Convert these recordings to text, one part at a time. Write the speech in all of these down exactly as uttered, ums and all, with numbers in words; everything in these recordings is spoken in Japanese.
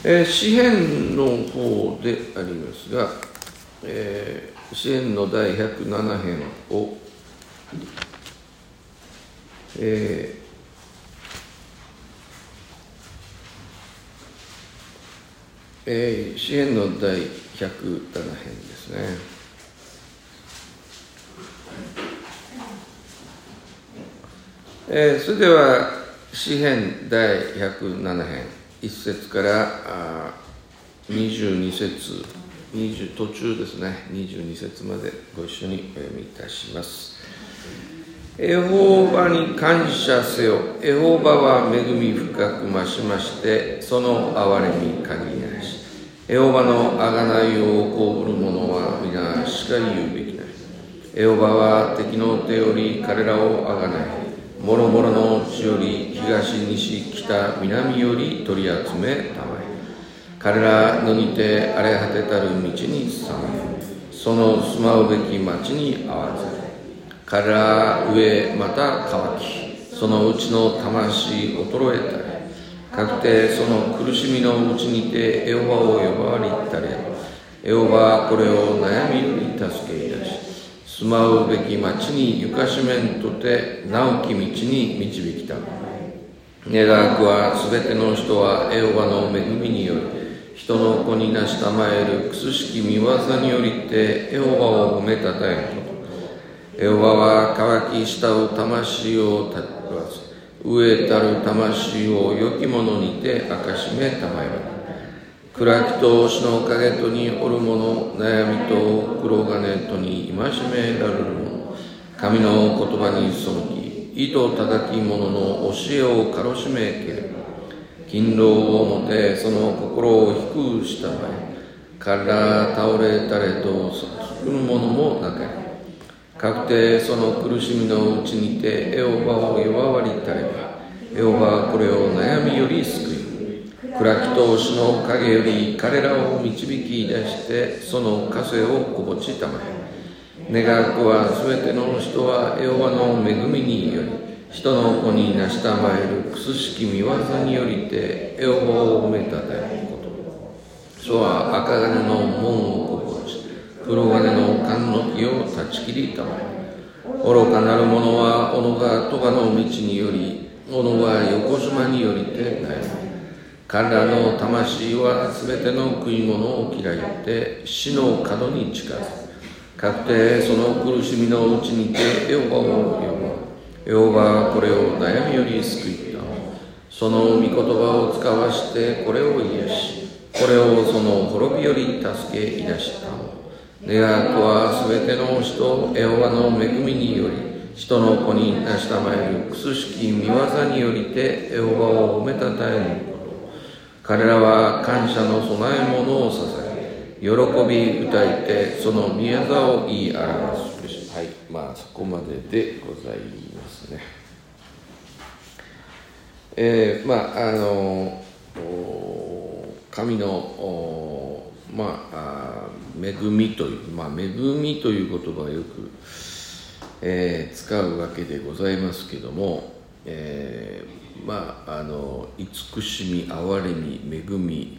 えー、詩編の方でありますが、えー、詩編のだいひゃくなな編を、えーえー、詩編のだいひゃくなな編ですね。えー、それでは詩編だいひゃくなな編いっ節からにじゅうに節、にじゅう途中ですね、にじゅうに節までご一緒にお読みいたします。エホバに感謝せよ。エホバは恵み深く増しまして、その憐れみ限りなし。エホバの贖いを被る者は皆しか言うべきなり。エホバは敵の手より彼らを贖い、もろもろの地より東西北南より取り集めたまえ。彼らのにて荒れ果てたる道にさまよ。その住まうべき町に合わせ。彼ら飢えまた乾き、そのうちの魂衰えたり、かくてその苦しみのうちにてエホバを呼ばわりたり、エホバはこれを悩みより助けいたし、住まうべき町にゆかしめんとて直き道に導きたまえ。願わくはすべての人はエホバの恵みにより、人の子になしたまえるくすしき見業によりてエホバを褒めたたえること。エホバは渇き慕う魂をたらず、飢えたる魂を良き者にて明かしめたまえば。暗きと死の影とにおる者、悩みと黒金とに戒められる者、神の言葉に背き、意図高き者の教えをかろしめければ、勤労をもてその心を低くしたまえ。彼ら倒れたれと救う者もなかり。かくてその苦しみのうちにてエホバを弱わりたれば、エホバはこれを悩みより救い、暗きと死の影より彼らを導き出してその枷をこぼちたまえ。願わくはすべての人はエホバの恵みにより、人の子になしたまえるくすしき見業によりてエホバを褒めたたえること。そは赤金の門をこぼち、黒金の冠の木を断ち切りたまえ。愚かなる者は斧が咎の道により、斧は横島によりて悩む。彼らの魂はすべての食い物を嫌いって死の角に近づく。かくてその苦しみのうちにてエホバを呼ぶ。エホバはこれを悩みより救いた。その御言葉を使わしてこれを癒し、これをその滅びより助けいだした。願わくはすべての人、エホバの恵みにより、人の子になしたまえるくすしき見業によりてエホバを褒めたたえること。彼らは感謝の供え物を捧げ、喜び歌いてその御業を言い表すべし。はい、まあそこまででございますね。えー、まああの神のまあ恵みという、まあ恵みという言葉をよく、えー、使うわけでございますけども、えーまあ、あの慈しみ、憐れみ、恵み、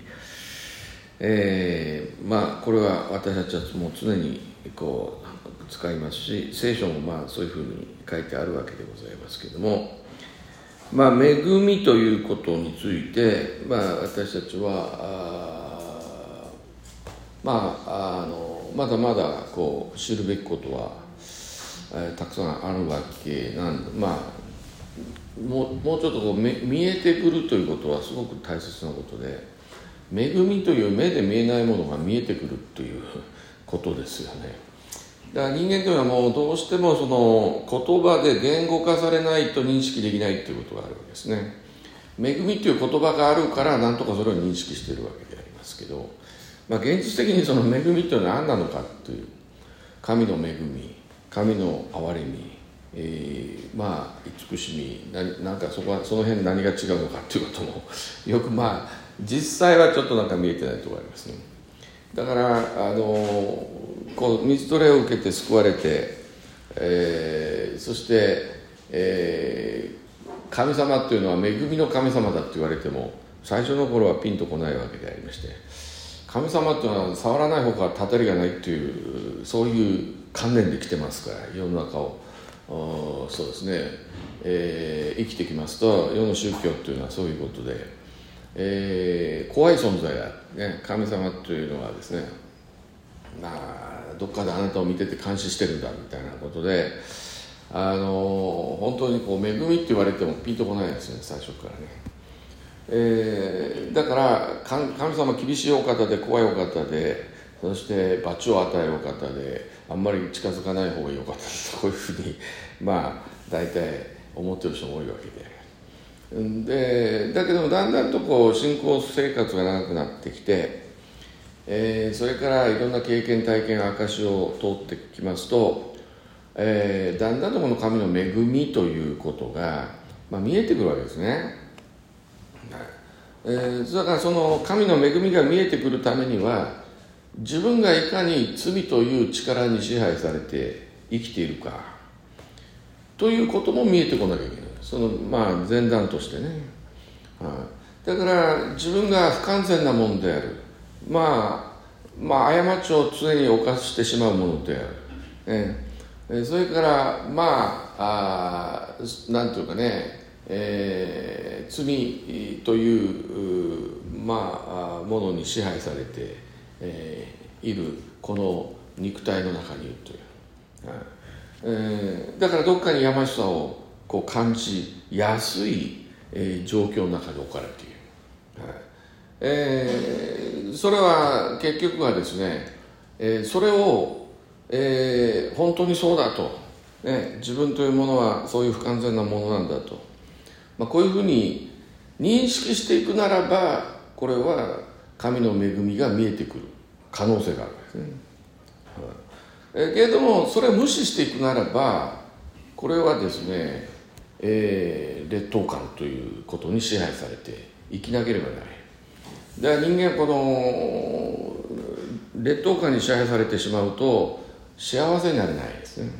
えー、まあこれは私たちはもう常にこう使いますし、聖書もまあそういうふうに書いてあるわけでございますけども、まあ恵みということについて、まあ私たちはあまああのまだまだこう知るべきことは、えー、たくさんあるわけなんで、まあもう、もうちょっとこう見えてくるということはすごく大切なことで、恵みという目で見えないものが見えてくるということですよね。だから人間というのはもうどうしてもその言葉で言語化されないと認識できないということがあるわけですね。恵みという言葉があるからなんとかそれを認識しているわけでありますけど、まあ、現実的にその恵みというのは何なのかという、神の恵み、神の憐れみ、えー、まあ慈しみな、なんかそこはその辺何が違うのかということもよくまあ実際はちょっとなんか見えてないところがありますね。だからあのこう水トレを受けて救われて、えー、そして、えー、神様というのは恵みの神様だと言われても最初の頃はピンとこないわけでありまして、神様っていうのは触らない方がたたりがないっていうそういう観念で来てますから、世の中をそうですね、えー、生きてきますと、世の宗教っていうのはそういうことで、えー、怖い存在だ、ね、神様というのはですね、まあどっかであなたを見てて監視してるんだみたいなことで、あの本当にこう恵みって言われてもピンとこないですよね、最初からね。えー、だから神様厳しいお方で怖いお方で、そして罰を与えるお方で、あんまり近づかない方がいいお方ですと、こういうふうにまあ大体思ってる人も多いわけで、でだけどもだんだんとこう信仰生活が長くなってきて、えー、それからいろんな経験体験証を通ってきますと、えー、だんだんとこの神の恵みということが、まあ、見えてくるわけですね。えー、だからその神の恵みが見えてくるためには、自分がいかに罪という力に支配されて生きているかということも見えてこなきゃいけない。そのまあ前段としてね、はあ、だから自分が不完全なものである、まあまあ過ちを常に犯してしまうものである、えー、それからまああなんていうかね、えー、罪という、まあ、ものに支配されて、えー、いるこの肉体の中にいるという、えー、だからどっかにやましさをこう感じやすい、えー、状況の中に置かれている、はいえー、それは結局はですね、えー、それを、えー、本当にそうだと、ね、自分というものはそういう不完全なものなんだと、まあ、こういうふうに認識していくならば、これは神の恵みが見えてくる可能性があるわけですね。えけれどもそれを無視していくならば、これはですね、えー、劣等感ということに支配されて生きなければならない。だから人間はこの劣等感に支配されてしまうと幸せになれないですね。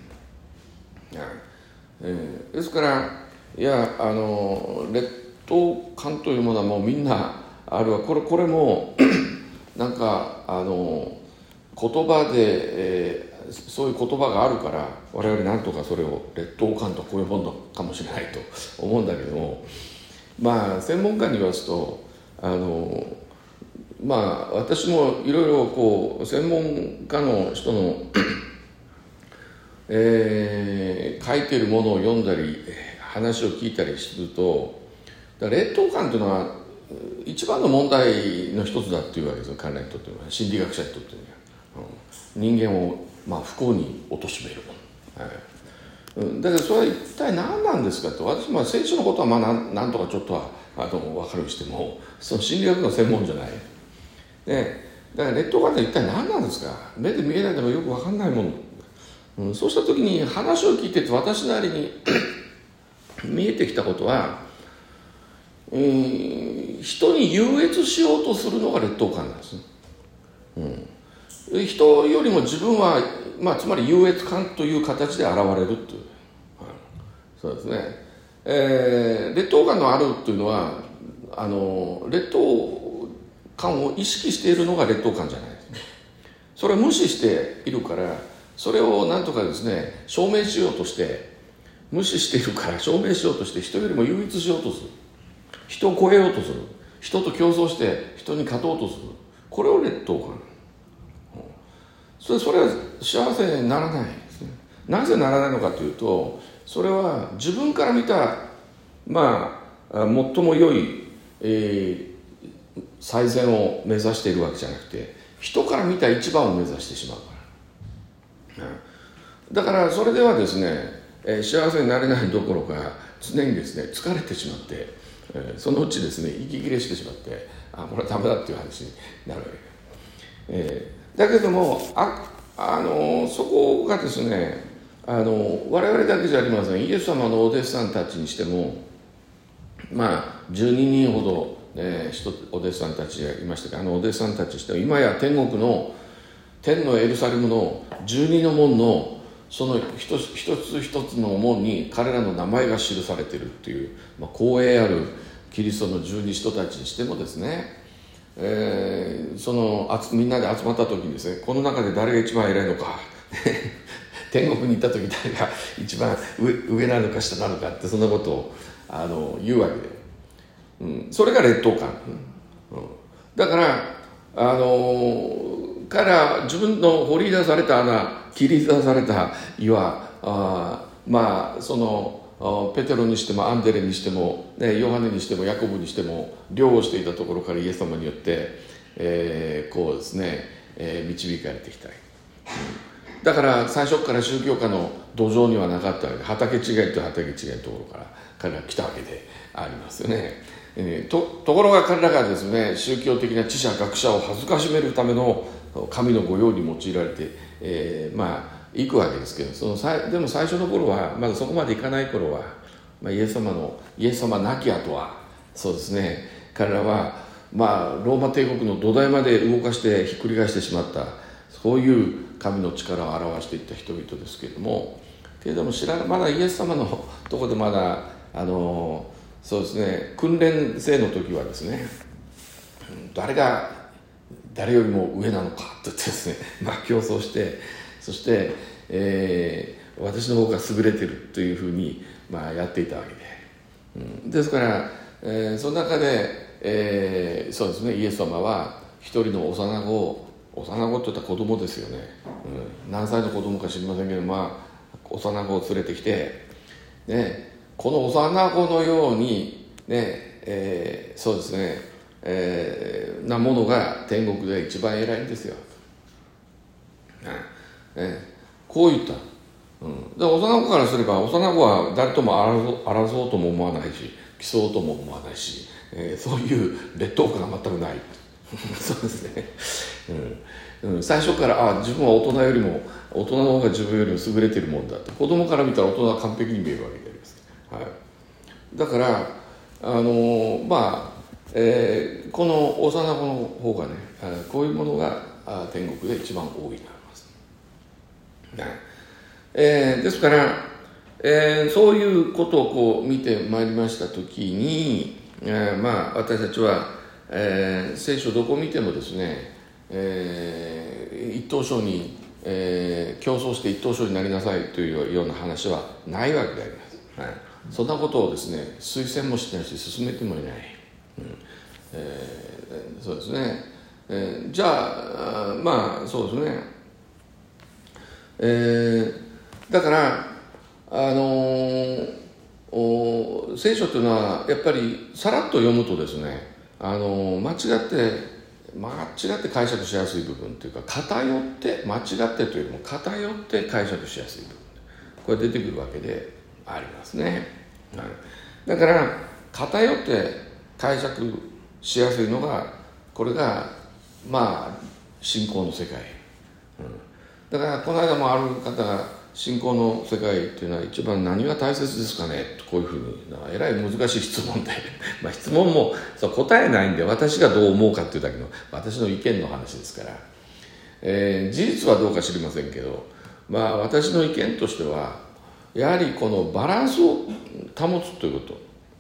えー、ですからいやあの劣等感というものはもうみんなあるわ。これこれもなんかあの言葉で、えー、そういう言葉があるから我々なんとかそれを劣等感とこういうものかもしれないと思うんだけども、まあ専門家に言わすとあのまあ私もいろいろこう専門家の人のえー、書いてるものを読んだり話を聞いたりすると、だから劣等感というのは一番の問題の一つだっていうわけですよ、彼らにとっては、心理学者にとっては、うん、人間を、まあ、不幸に貶めるもの、はい、だけどそれは一体何なんですかと。私、まあ、聖書のことはまあなんなんとかちょっとはあの分かるにしても、その心理学の専門じゃない、ね、だから劣等感って一体何なんですか。目で見えないでもよく分かんないもの、うん、そうした時に話を聞いてて私なりに見えてきたことは、えー、人に優越しようとするのが劣等感なんですね、うん、人よりも自分は、まあ、つまり優越感という形で現れるという、はい、そうですね、えー、劣等感のあるというのはあの劣等感を意識しているのが劣等感じゃないですね。それを無視しているから、それをなんとかですね証明しようとして、無視しているから証明しようとして人よりも優越しようとする、人を超えようとする、人と競争して人に勝とうとする、これを劣等感、それそれは幸せにならないですね。なぜならないのかというと、それは自分から見たまあ最も良い、えー、最善を目指しているわけじゃなくて、人から見た一番を目指してしまうから、だからそれではですね、えー、幸せになれないどころか常にですね疲れてしまって、えー、そのうちですね息切れしてしまって、あこれはダメだっていう話になるわけ、えー、だけども あ、あのー、そこがですねあの我々だけじゃありません。イエス様のお弟子さんたちにしても、まあじゅうににんほど、ね、お弟子さんたちがいましたが、あのお弟子さんたちにしても今や天国の天のエルサレムの十二の門のその一つ一つ一つの門に彼らの名前が記されているっていう、まあ、光栄あるキリストの十二使徒たちにしてもですね、えー、そのみんなで集まった時にですね、この中で誰が一番偉いのか天国に行った時誰が一番 上, 上なのか下なのかって、そんなことをあの言うわけで、うん、それが劣等感、うん、だからあの彼は自分の掘り出された穴、切り出された岩、あまあそのペテロにしてもアンデレにしても、ね、ヨハネにしてもヤコブにしても漁をしていたところからイエス様によって、えー、こうですね、えー、導かれてきたい、うん、だから最初から宗教家の土壌にはなかったわけで、畑違いという畑違いのところから彼は来たわけでありますよね。えー、と, ところが彼らがですね、宗教的な知者学者を恥ずかしめるための神の御用に用いられて、えー、まあ行くわけですけど、そのさでも最初の頃はまだそこまでいかない頃は、まあ、イエス様のイエス様亡き後はそうですね、彼らはまあローマ帝国の土台まで動かしてひっくり返してしまった、そういう神の力を表していった人々ですけれども、けれども知らまだイエス様のところでまだあのそうですね、訓練生の時はですね、誰が誰よりも上なのかと言ってですね、まあ競争して、そして、えー、私の方が優れてるというふうに、まあ、やっていたわけで、うん、ですから、えー、その中で、えー、そうですね、イエス様は一人の幼子を、幼子って言ったら子供ですよね、うん、何歳の子供か知りませんけど、まあ幼子を連れてきて、ね、この幼子のようにね、えー、そうですね、えー、なものが天国で一番偉いんですよ、ね、こう言った、うん、で幼子からすれば、幼子は誰とも争, 争おうとも思わないし、競おうとも思わないし、えー、そういう劣等感が全くないそうですね、うんうん、最初からあ自分は大人よりも大人の方が自分よりも優れているもんだと、子供から見たら大人は完璧に見えるわけであります、はい、だからあのー、まあ、えー、この幼子の方がね、こういうものが天国で一番多いなります、ねえー、ですから、えー、そういうことをこう見てまいりましたときに、えー、まあ私たちは、えー、聖書どこを見てもですね、えー、一等賞に、えー、競争して一等賞になりなさいというような話はないわけであります、はい、そんなことをですね推薦もしないし進めてもいない、うんえー、そうですね、えー、じゃあまあそうですね、えー、だからあのー、聖書というのはやっぱりさらっと読むとですね、あのー、間違って間違って解釈しやすい部分というか、偏って間違ってというよりも偏って解釈しやすい部分、これ出てくるわけでありますね、はい、だから偏って解釈しやすいのが、これがまあ信仰の世界、うん、だからこの間もある方が信仰の世界っていうのは一番何が大切ですかねと、こういうふうにえらい難しい質問でまあ質問もそう答えないんで、私がどう思うかっていうだけの私の意見の話ですから、えー、事実はどうか知りませんけど、まあ私の意見としてはやはりこのバランスを保つということ、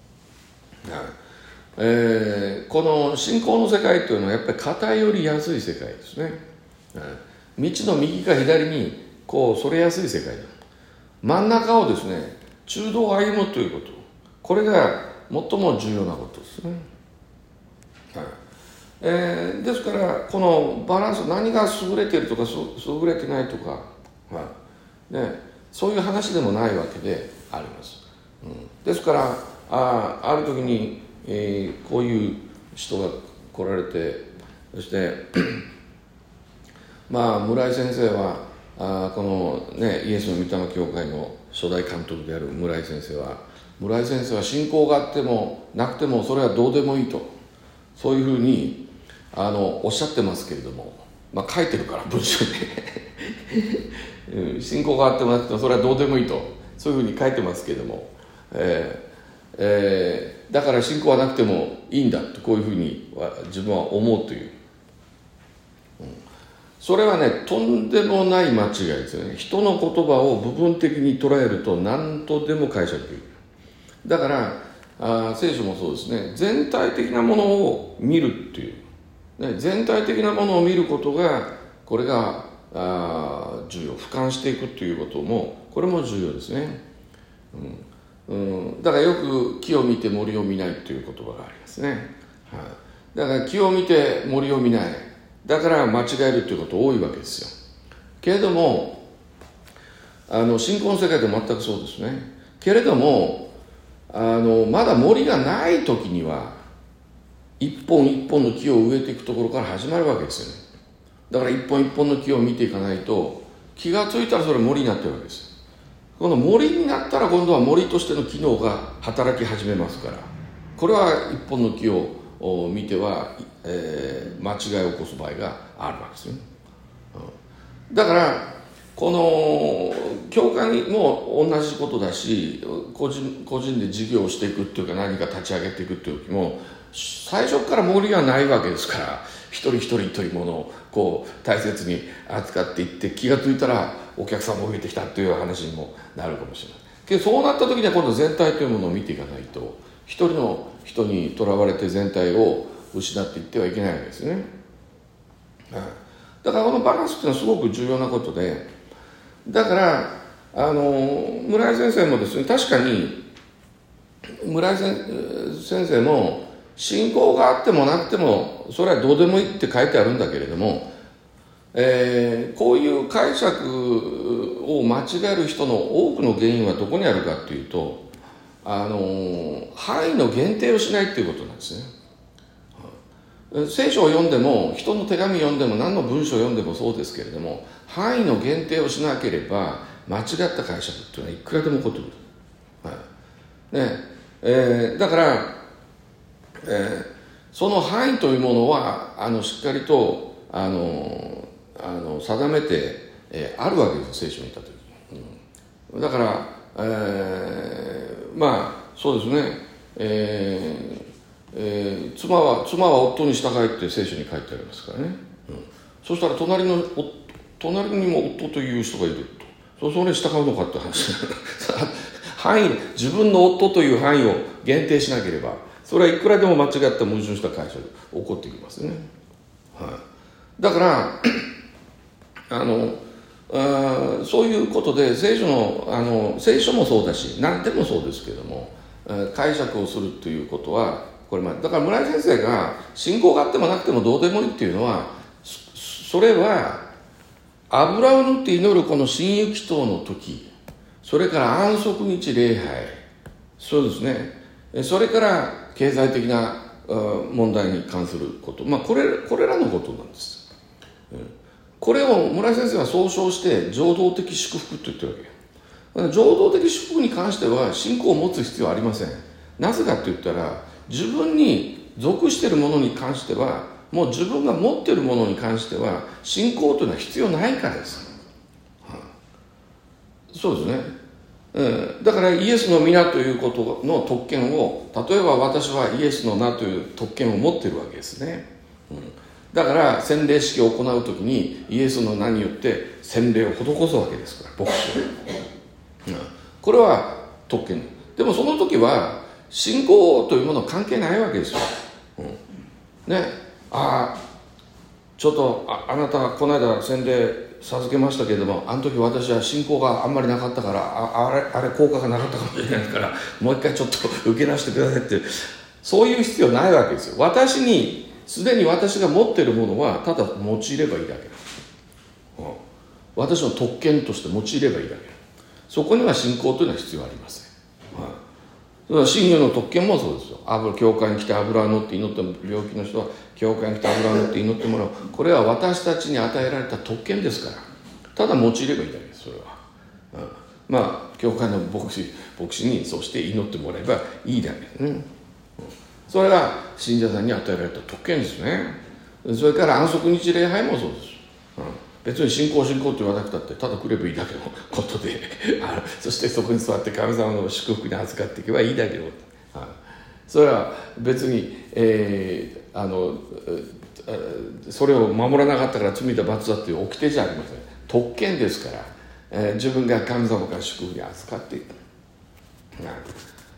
えー、この信仰の世界というのはやっぱり偏りやすい世界ですね、道の右か左にこうそれやすい世界だ。真ん中をですね中道を歩むということ、これが最も重要なことですね、はいえー、ですからこのバランス、何が優れているとか優れてないとか、はいね、そういう話でもないわけであります、うん、ですからあ, ある時に、えー、こういう人が来られて、そしてまあ村井先生はあこの、ね、イエスの御霊教会の初代監督である村井先生は村井先生は信仰があってもなくてもそれはどうでもいいと、そういうふうにあのおっしゃってますけれども、まあ、書いてるから文章で信仰があってもなくてもそれはどうでもいいと、そういうふうに書いてますけれども、えーえー、だから信仰はなくてもいいんだと、こういうふうに自分は思うという、それはねとんでもない間違いですよね。人の言葉を部分的に捉えると何とでも解釈できる。だからああ聖書もそうですね、全体的なものを見るっていう、ね、全体的なものを見ることが、これがあ重要、俯瞰していくということも、これも重要ですね、うんうん、だからよく木を見て森を見ないという言葉がありますね、はい、だから木を見て森を見ない、だから間違えるということ多いわけですよ。けれどもあの信仰の世界で全くそうですね。けれどもあのまだ森がない時には一本一本の木を植えていくところから始まるわけですよね。だから一本一本の木を見ていかないと、気がついたらそれ森になってるわけです。この森になったら今度は森としての機能が働き始めますから、これは一本の木を見ては、えー、間違いを起こす場合があるわけですね、うん、だからこの教会も同じことだし、個人個人で事業をしていくっていうか、何か立ち上げていくっていう時も最初から森がないわけですから、一人一人というものをこう大切に扱っていって、気がついたらお客さんも増えてきたという話にもなるかもしれないけど、そうなった時には今度全体というものを見ていかないと、一人の人にとらわれて全体を失っていってはいけないわけですね、はい、だからこのバランスっていうのはすごく重要なことで、だからあの村井先生もですね、確かに村井先生も信仰があってもなくてもそれはどうでもいいって書いてあるんだけれども、えー、こういう解釈を間違える人の多くの原因はどこにあるかっていうと、あの範囲の限定をしないっていうことなんですね。聖書を読んでも、人の手紙を読んでも、何の文章を読んでもそうですけれども、範囲の限定をしなければ間違った解釈っていうのはいくらでも起こってくる、はいねえー、だから、えー、その範囲というものはあのしっかりとあのあの定めて、えー、あるわけです、聖書にいた時に、うん、だから、えー、まあそうですね、えーえー、妻は妻は夫に従いって聖書に書いてありますからね、うん、そしたら隣の隣にも夫という人がいると、それに従うのかって話範囲、自分の夫という範囲を限定しなければ、それはいくらでも間違った矛盾した解釈が起こってきますね、はい、だからあのあそういうことで聖書の、あの聖書もそうだし何でもそうですけども、解釈をするということはこれまでだから村井先生が信仰があってもなくてもどうでもいいっていうのは、それは油を塗って祈るこの新雪祷の時、それから安息日礼拝、そうですね、それから経済的な問題に関すること、まあこれこれらのことなんです。これを村井先生は総称して情動的祝福と言ってるわけ。情動的祝福に関しては信仰を持つ必要はありません。なぜかって言ったら、自分に属しているものに関しては、もう自分が持っているものに関しては信仰というのは必要ないからです、はあ、そうですね、うん、だからイエスの皆ということの特権を、例えば私はイエスの名という特権を持っているわけですね、うん、だから洗礼式を行うときにイエスの名によって洗礼を施すわけですから、牧師、うん、これは特権でも、その時は信仰というものは関係ないわけですよ、うん、ね、ああちょっと あ, あなたこの間洗礼授けましたけれども、あの時私は信仰があんまりなかったから、 あ, あ, れあれ効果がなかったかもしれないからもう一回ちょっと受けなしてくださいって、そういう必要ないわけですよ。私にすでに私が持っているものはただ用いればいいだけ、うん、私の特権として用いればいいだけ、そこには信仰というのは必要ありません、うん、信仰の特権もそうですよ。教会に来て油を塗って祈っても、病気の人は教会に来て油を塗って祈ってもらう、これは私たちに与えられた特権ですから、ただ用いればいいだけです、それは、うん、まあ教会の牧師牧師にそうして祈ってもらえばいいだけですね、うん、それが信者さんに与えられた特権ですね。それから安息日礼拝もそうです、うん、別に信仰信仰って言わなくたってただ来ればいいだけのことであそしてそこに座って神様の祝福に預かっていけばいいだけの、それは別に、えー、あのそれを守らなかったから罪だ罰だっていう掟じゃありません。特権ですから、えー、自分が神様から祝福に預かっていく、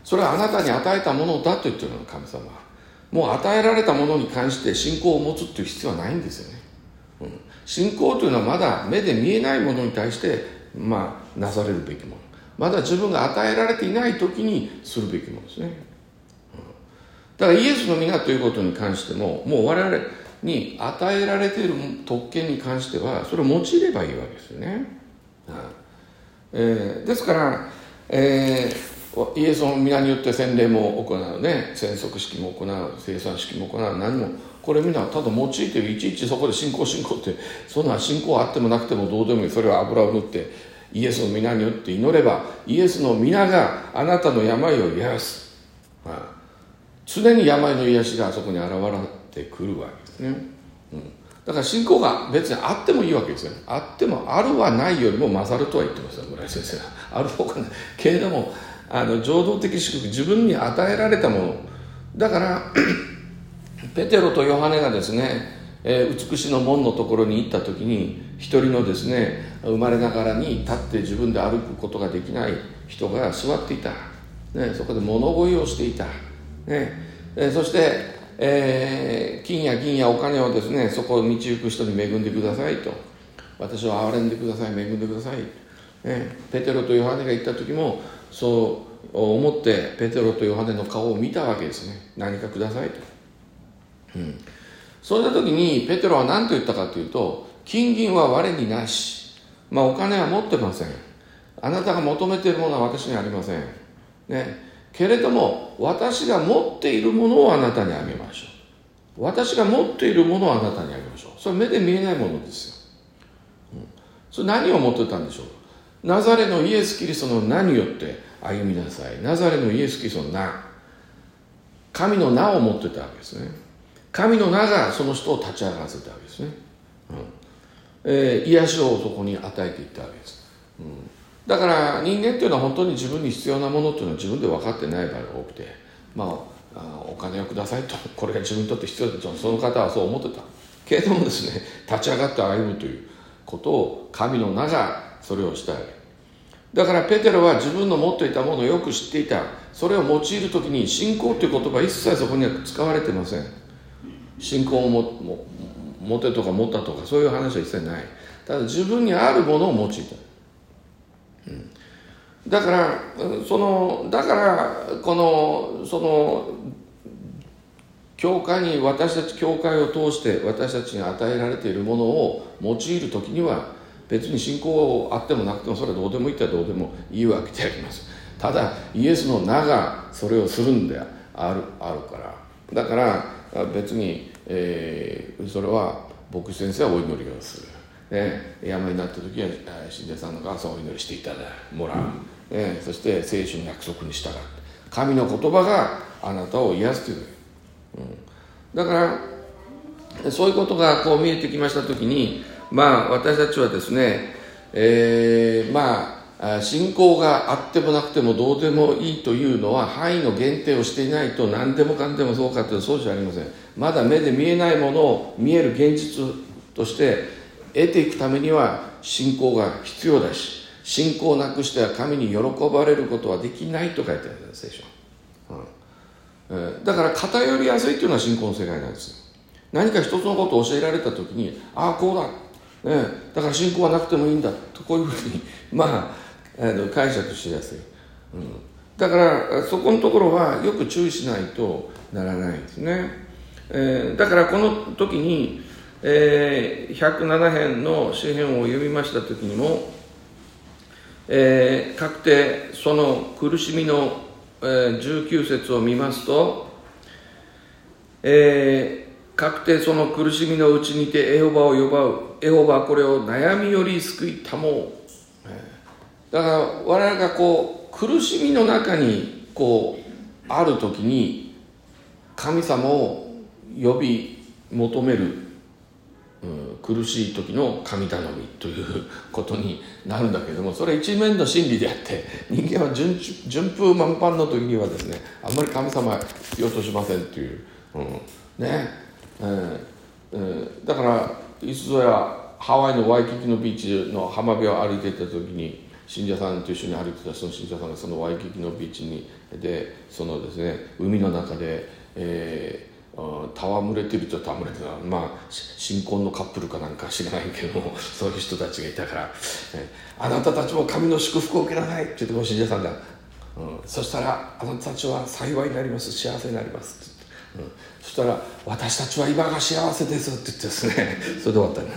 それはあなたに与えたものだと言ってるの、神様は。もう与えられたものに関して信仰を持つっていう必要はないんですよね、うん、信仰というのはまだ目で見えないものに対してまあなされるべきもの、まだ自分が与えられていない時にするべきものですね、うん、だからイエスの皆ということに関しても、もう我々に与えられている特権に関してはそれを用いればいいわけですよね、うんえー、ですから、えーイエスの皆によって洗礼も行うね、宣測式も行う、生産式も行う、何もこれみんなただ用いている、いちいちそこで信仰信仰って、そんな信仰あってもなくてもどうでもいい、それは油を塗ってイエスの皆によって祈れば、イエスの皆があなたの病を癒す、まあ、常に病の癒しがあそこに現れてくるわけですね、うん、だから信仰が別にあってもいいわけですよ。あってもあるはないよりも勝るとは言ってますよ、村井先生は。ある方がないけれども、あの情動的祝福、自分に与えられたものだからペテロとヨハネがですね、えー、美しの門のところに行った時に、一人のですね、生まれながらに立って自分で歩くことができない人が座っていた、ね、そこで物乞いをしていた、ねえー、そして、えー、金や銀やお金をですね、そこを道行く人に恵んでくださいと、私を憐れんでください、恵んでください、ね、ペテロとヨハネが行った時もそう思ってペテロとヨハネの顔を見たわけですね。何かくださいと、うん、そういった時にペテロは何と言ったかというと、金銀は我になし、まあお金は持ってません、あなたが求めているものは私にありません、ね、けれども私が持っているものをあなたにあげましょう、私が持っているものをあなたにあげましょう。それは目で見えないものですよ、うん、それ何を持ってたんでしょう。ナザレのイエス・キリストの名によって歩みなさい。ナザレのイエス・キリストの名、神の名を持ってたわけですね。神の名がその人を立ち上がらせたわけですね、うんえー、癒しをそこに与えていったわけです、うん、だから人間っていうのは本当に自分に必要なものっていうのは自分で分かってない場合が多くて、まあ、あお金をくださいと、これが自分にとって必要だと、その方はそう思ってたけれどもですね、立ち上がって歩むということを神の名がそれをしたわけだから、ペテロは自分の持っていたものをよく知っていた。それを用いるときに信仰という言葉は一切そこには使われていません。信仰をもも持てとか持ったとかそういう話は一切ない。ただ自分にあるものを用いた、うん、だからそのだからこのその教会に、私たち教会を通して私たちに与えられているものを用いるときには、別に信仰あってもなくてもそれはどうでもいいってどうでもいいわけであります。ただイエスの名がそれをするんである、あるから、だから別に、えー、それは牧師先生はお祈りをする、ね、病になった時は信者さんの朝お祈りしていただもらう、ね、そして聖書の約束に従う、神の言葉があなたを癒すという、うん、だからそういうことがこう見えてきました時に、まあ私たちはですね、えー、まあ信仰があってもなくてもどうでもいいというのは範囲の限定をしていないと、何でもかんでもそうかというとそうじゃありません。まだ目で見えないものを見える現実として得ていくためには信仰が必要だし、信仰をなくしては神に喜ばれることはできないと書いてあるんです聖書、うんえー、だから偏りやすいというのは信仰の世界なんですよ。何か一つのことを教えられた時に、ああこうだね、だから信仰はなくてもいいんだと、こういうふうにまあ、あの解釈しやすい、うん、だからそこのところはよく注意しないとならないですね、えー、だからこの時に、えー、ひゃくなな編の詩編を読みました時にも、えー、かくてその苦しみの、えー、じゅうきゅう節を見ますと、えーかくてその苦しみのうちにてエホバを呼ばう。エホバはこれを悩みより救いたもう。だから我々がこう苦しみの中にこうある時に神様を呼び求める、うん、苦しい時の神頼みということになるんだけれども、それは一面の真理であって、人間は 順, 順風満帆の時にはですね、あんまり神様は必要としませんという、うん、ねえーえー、だからいつぞやハワイのワイキキのビーチの浜辺を歩いていた時に、信者さんと一緒に歩いてたその信者さんがそのワイキキのビーチにでそのですね海の中で、えー、戯れてると戯れてるまあ新婚のカップルかなんか知らないけどもそういう人たちがいたから、えー、あなたたちも神の祝福を受けなさいって言ってこの信者さんが、うん、そしたらあなたたちは幸いになります幸せになりますって言って、うん、そしたら私たちは今が幸せですって言ってですねそれで終わったね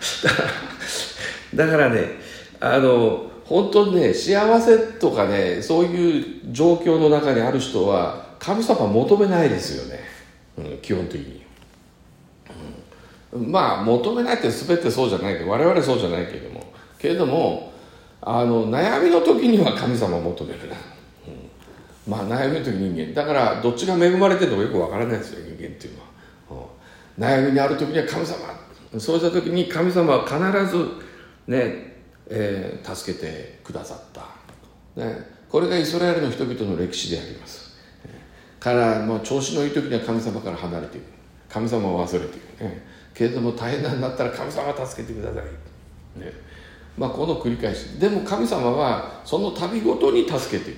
だからねあの本当にね幸せとかねそういう状況の中にある人は神様は求めないですよね、うん、基本的に、うん、まあ求めないって全てそうじゃないけど我々そうじゃないけれどもけれどもあの悩みの時には神様を求めるな、うん、まあ悩みの時人間だからどっちが恵まれてるのかよくわからないですよ人間っていうのは、うん、悩みにある時には神様そうした時に神様は必ずねえー、助けてくださった、ね、これがイスラエルの人々の歴史であります、えー、からもう調子のいい時には神様から離れていく神様を忘れていく、ね、けれども大変なんだったら神様は助けてください、ねまあ、この繰り返しでも神様はその度ごとに助けていく、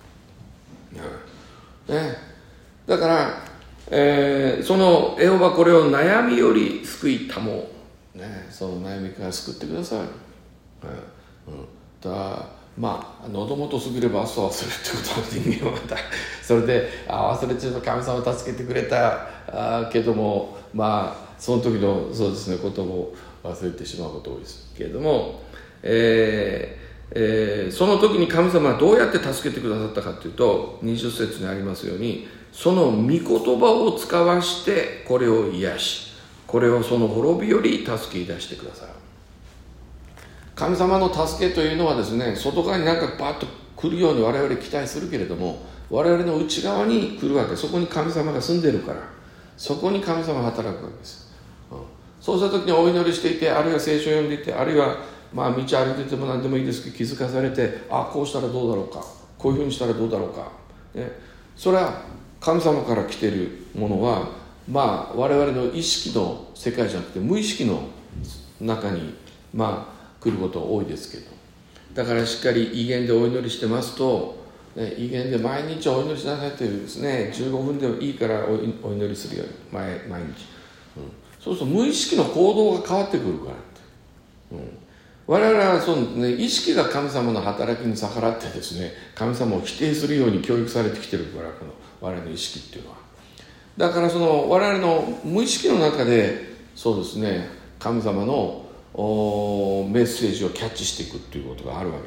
ね、だから、えー、そのエホバこれを悩みより救いたも、ね、その悩みから救ってください、うん、だまあ喉元過ぎれば明日忘れるってことは人間はまたそれであ忘れちゃうと神様助けてくれたあけどもまあその時のそうですねことも忘れてしまうこと多いですけれども、えーえー、その時に神様はどうやって助けてくださったかというとにじゅっ節にありますようにその御言葉を使わしてこれを癒しこれをその滅びより助け出してください。神様の助けというのはですね外側になんかパッと来るように我々期待するけれども我々の内側に来るわけそこに神様が住んでるからそこに神様が働くわけです、うん、そうした時にお祈りしていてあるいは聖書を読んでいてあるいはまあ道歩いてても何でもいいですけど気づかされてあこうしたらどうだろうかこういうふうにしたらどうだろうか、ね、それは神様から来ているものはまあ我々の意識の世界じゃなくて無意識の中にまあ来ること多いですけどだからしっかり威厳でお祈りしてますと、ね、威厳で毎日お祈りしなさいというですねじゅうごふんでもいいからお祈りするように 毎, 毎日、うん、そうすると無意識の行動が変わってくるからって、うん、我々はそう、ね、意識が神様の働きに逆らってですね神様を否定するように教育されてきてるからこの我々の意識っていうのはだからその我々の無意識の中でそうですね神様のメッセージをキャッチしていくっていうことがあるわけです。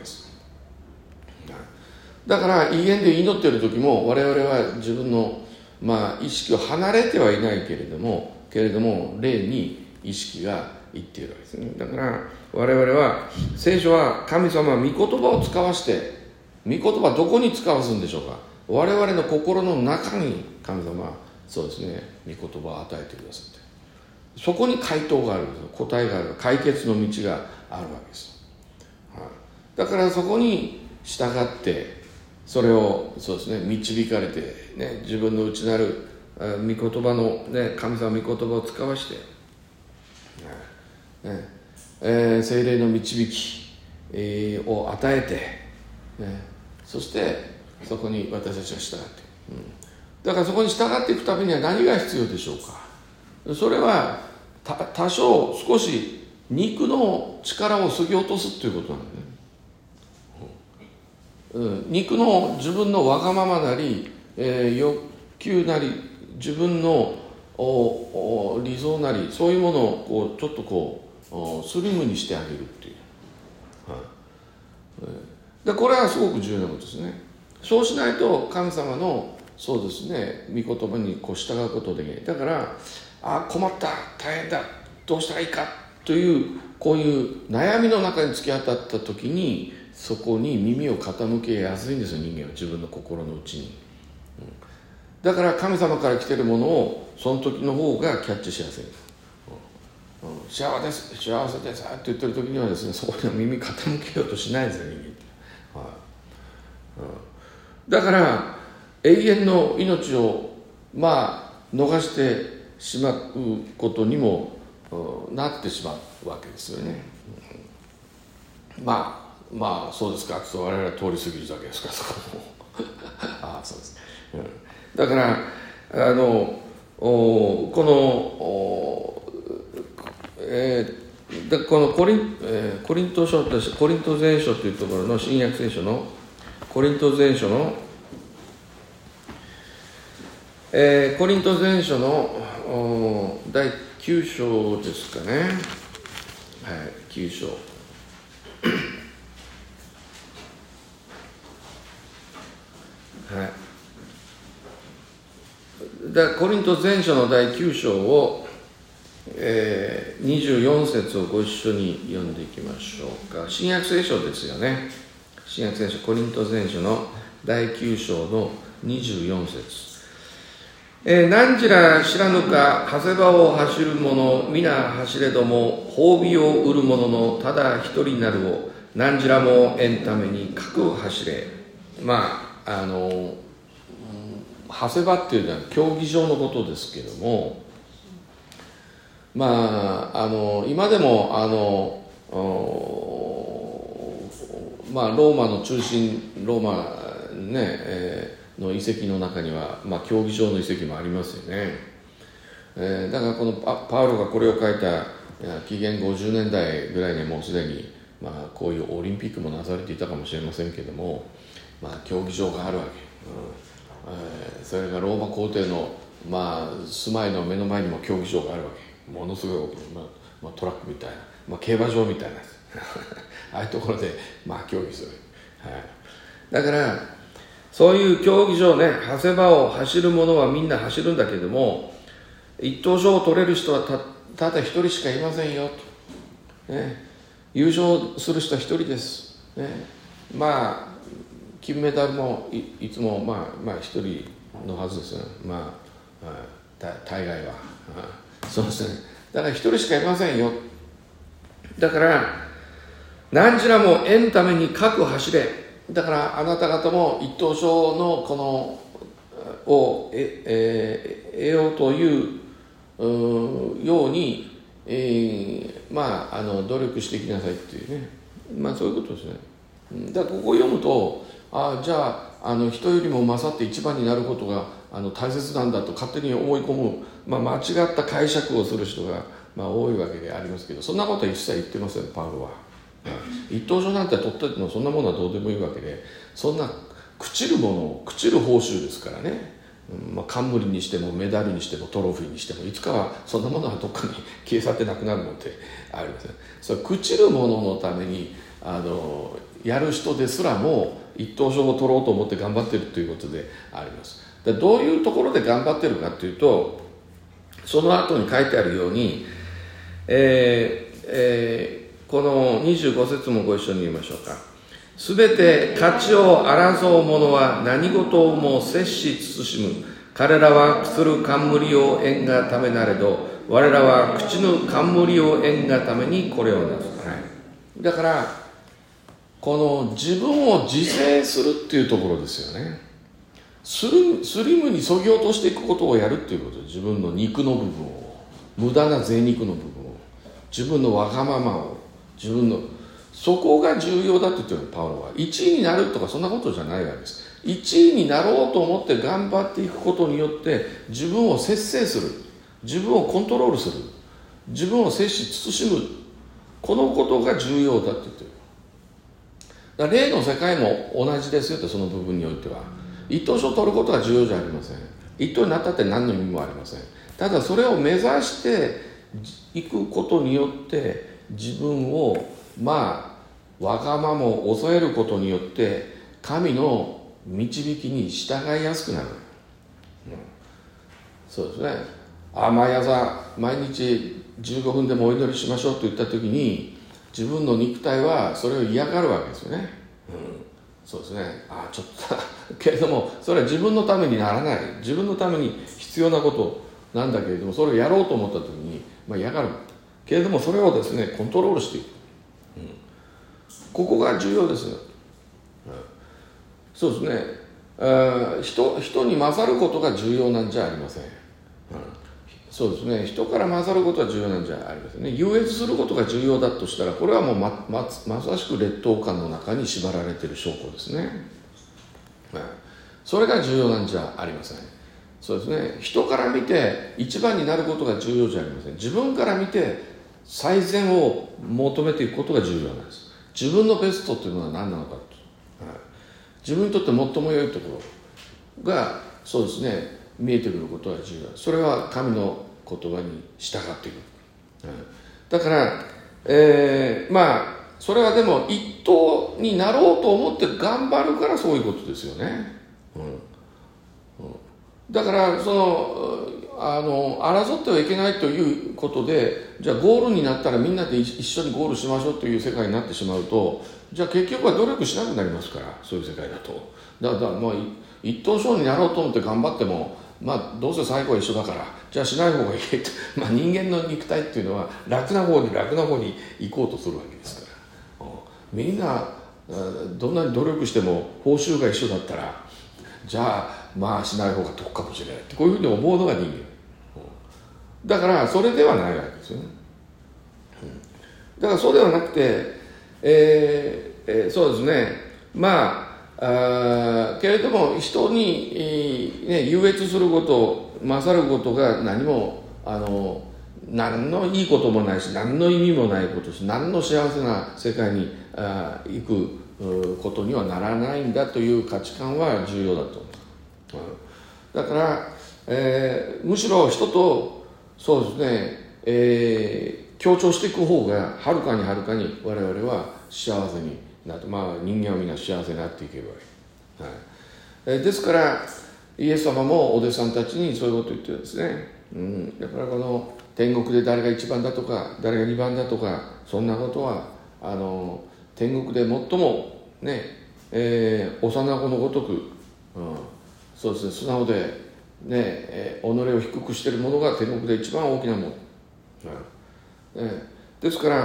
だから威厳で祈っている時も我々は自分の、まあ、意識を離れてはいないけれどもけれども霊に意識がいっているわけですね。だから我々は聖書は神様は御言葉を使わして御言葉どこに使わすんでしょうか。我々の心の中に神様はそうですね御言葉を与えてくださってそこに回答があるんです答えがある解決の道があるわけです、はい、だからそこに従ってそれをそうですね導かれて、ね、自分の内なる御言葉の、ね、神様の御言葉を使わして、ねねえー、聖霊の導き、えー、を与えて、ね、そしてそこに私たちは従って、うん、だからそこに従っていくためには何が必要でしょうか。それは多少少し肉の力を削ぎ落とすということなんだね、うん、肉の自分のわがままなり、えー、欲求なり自分のおお理想なりそういうものをこうちょっとこうスリムにしてあげるっていう、はい、でこれはすごく重要なことですね。そうしないと神様のそうですね御言葉にこう従うことできない。だからあ困った大変だどうしたらいいかというこういう悩みの中に突き当たった時にそこに耳を傾けやすいんですよ人間は自分の心の内に、うん、だから神様から来ているものをその時の方がキャッチしやすい、うんうん、幸せです幸せですって言ってる時にはですねそこには耳傾けようとしないですよ人間って、はいうん、だから永遠の命をまあ逃してしまうことにもなってしまうわけですよね、うん、まあまあそうですか我々は通り過ぎるだけですからそこもああ、そうです、うん、だからあのおこのお、えー、でこのコリン、えー、コリント書とコリント前書というところの新約聖書のコリント前書の、えー、コリント前書のだいきゅう章ですかね、はい、きゅう章はい、だコリント前書のだいきゅう章を、えー、にじゅうよん節をご一緒に読んでいきましょうか。新約聖書ですよね。新約聖書コリント前書のだいきゅう章のにじゅうよん節、えー、何時ら知らぬか長谷場を走る者皆走れども褒美を売る者のただ一人なるを何時らも得んために各走れ。まああの長谷場っていうのは競技場のことですけども、まああの今でもあのまあローマの中心ローマね、えー、の遺跡の中には、まあ、競技場の遺跡もありますよね、えー、だからこの パ, パウロがこれを書いた紀元ごじゅうねんだいぐらいにもうすでに、まあ、こういうオリンピックもなされていたかもしれませんけども、まあ、競技場があるわけ、うんえー、それがローマ皇帝の、まあ、住まいの目の前にも競技場があるわけ。ものすごい大きな、まあまあ、トラックみたいな、まあ、競馬場みたいなああいうところで、まあ、競技する、はい、だからそういう競技場ね、長谷場を走る者はみんな走るんだけども、一等賞を取れる人は た, ただ一人しかいませんよと、ね、優勝する人は一人です、ね、まあ金メダルも い, いつもまあまあ一人のはずですよね、まあ、まあ、大概は、そうですね、だから一人しかいませんよ。だから何時らも得んために各走れ。だからあなた方も一等賞のこのをえ、えー、得ようという、うように、えー、まああの努力していきなさいっていうね、まあそういうことですね。だからここを読むと、あじゃあ、あの人よりも勝って一番になることがあの大切なんだと勝手に思い込む、まあ、間違った解釈をする人が、まあ、多いわけでありますけど、そんなことは一切言ってません、パウロは。一等賞なんて取ったってもそんなものはどうでもいいわけで、そんな朽ちるもの朽ちる報酬ですからね、うんまあ、冠にしてもメダルにしてもトロフィーにしてもいつかはそんなものはどっかに消え去ってなくなるのってありますね。それ朽ちるもののためにあのやる人ですらも一等賞を取ろうと思って頑張っているということであります。でどういうところで頑張っているかというと、その後に書いてあるように、えーえーこのにじゅうご節もご一緒に言いましょうか。すべて勝ちを争う者は何事をも摂し慎む。彼らはくする冠を得んがためなれど、我らは朽ちぬ冠を得んがためにこれをなす、はい、だからこの自分を自制するっていうところですよね。スリスリムに削ぎ落としていくことをやるっていうことです。自分の肉の部分を、無駄な贅肉の部分を、自分のわがままを、自分のそこが重要だって言ってるパウロは。いちいになるとかそんなことじゃないわけです。いちいになろうと思って頑張っていくことによって自分を節制する、自分をコントロールする、自分を摂し慎む、このことが重要だって言ってる。だから霊の世界も同じですよって、その部分においては一等賞を取ることが重要じゃありません。一等になったって何の意味もありません。ただそれを目指していくことによって自分をまあわがままを抑えることによって神の導きに従いやすくなる、うん、そうですね。あ毎朝毎日じゅうごふんでもお祈りしましょうと言った時に自分の肉体はそれを嫌がるわけですよね、うん、そうですね。あちょっとけれどもそれは自分のためにならない、自分のために必要なことなんだけれども、それをやろうと思った時に、まあ、嫌がるけれどもそれをですねコントロールしていく、うん、ここが重要ですよ、うん、そうですね。あ 人, 人に勝ることが重要なんじゃありません、うん、そうですね。人から勝ることが重要なんじゃありませんね。優越することが重要だとしたらこれはもう ま, ま, まさしく劣等感の中に縛られている証拠ですね、うん、 それが重要なんじゃありません。そうですね、人から見て一番になることが重要じゃありません。自分から見て最善を求めていくことが重要なんです。自分のベストというのは何なのかと、はい、自分にとって最も良いところがそうですね見えてくることが重要。それは神の言葉に従っていく、はい、だから、えー、まあそれはでも一等になろうと思って頑張るからそういうことですよね、うんうん、だからそのあの争ってはいけないということで、じゃあゴールになったらみんなで一緒にゴールしましょうという世界になってしまうと、じゃあ結局は努力しなくなりますから、そういう世界だと。だからまあ一等賞になろうと思って頑張っても、まあどうせ最後は一緒だから、じゃあしない方がいいって、まあ人間の肉体っていうのは楽な方に楽な方に行こうとするわけですから、みんなどんなに努力しても報酬が一緒だったら、じゃあまあしない方が得かもしれないって、こういうふうに思うのが人間だから、それではないわけですよね。だからそうではなくて、えーえー、そうですね、まあ、あけれども人に、えーね、優越すること、勝ることが何もあの何のいいこともないし、何の意味もないことし、何の幸せな世界にあ行くことにはならないんだという価値観は重要だと思う。だから、えー、むしろ人とそうですね、えー、協調していく方がはるかにはるかに我々は幸せになって、まあ人間はみんな幸せになっていけばいい、はい、えー、ですからイエス様もお弟子さんたちにそういうことを言ってるんですね、うん、だからこの天国で誰が一番だとか誰が二番だとか、そんなことはあの天国で最もね、えー、幼子のごとく、うん、そうですね、素直でねえー、己を低くしているものが天国で一番大きなもの、うん、えー、ですから、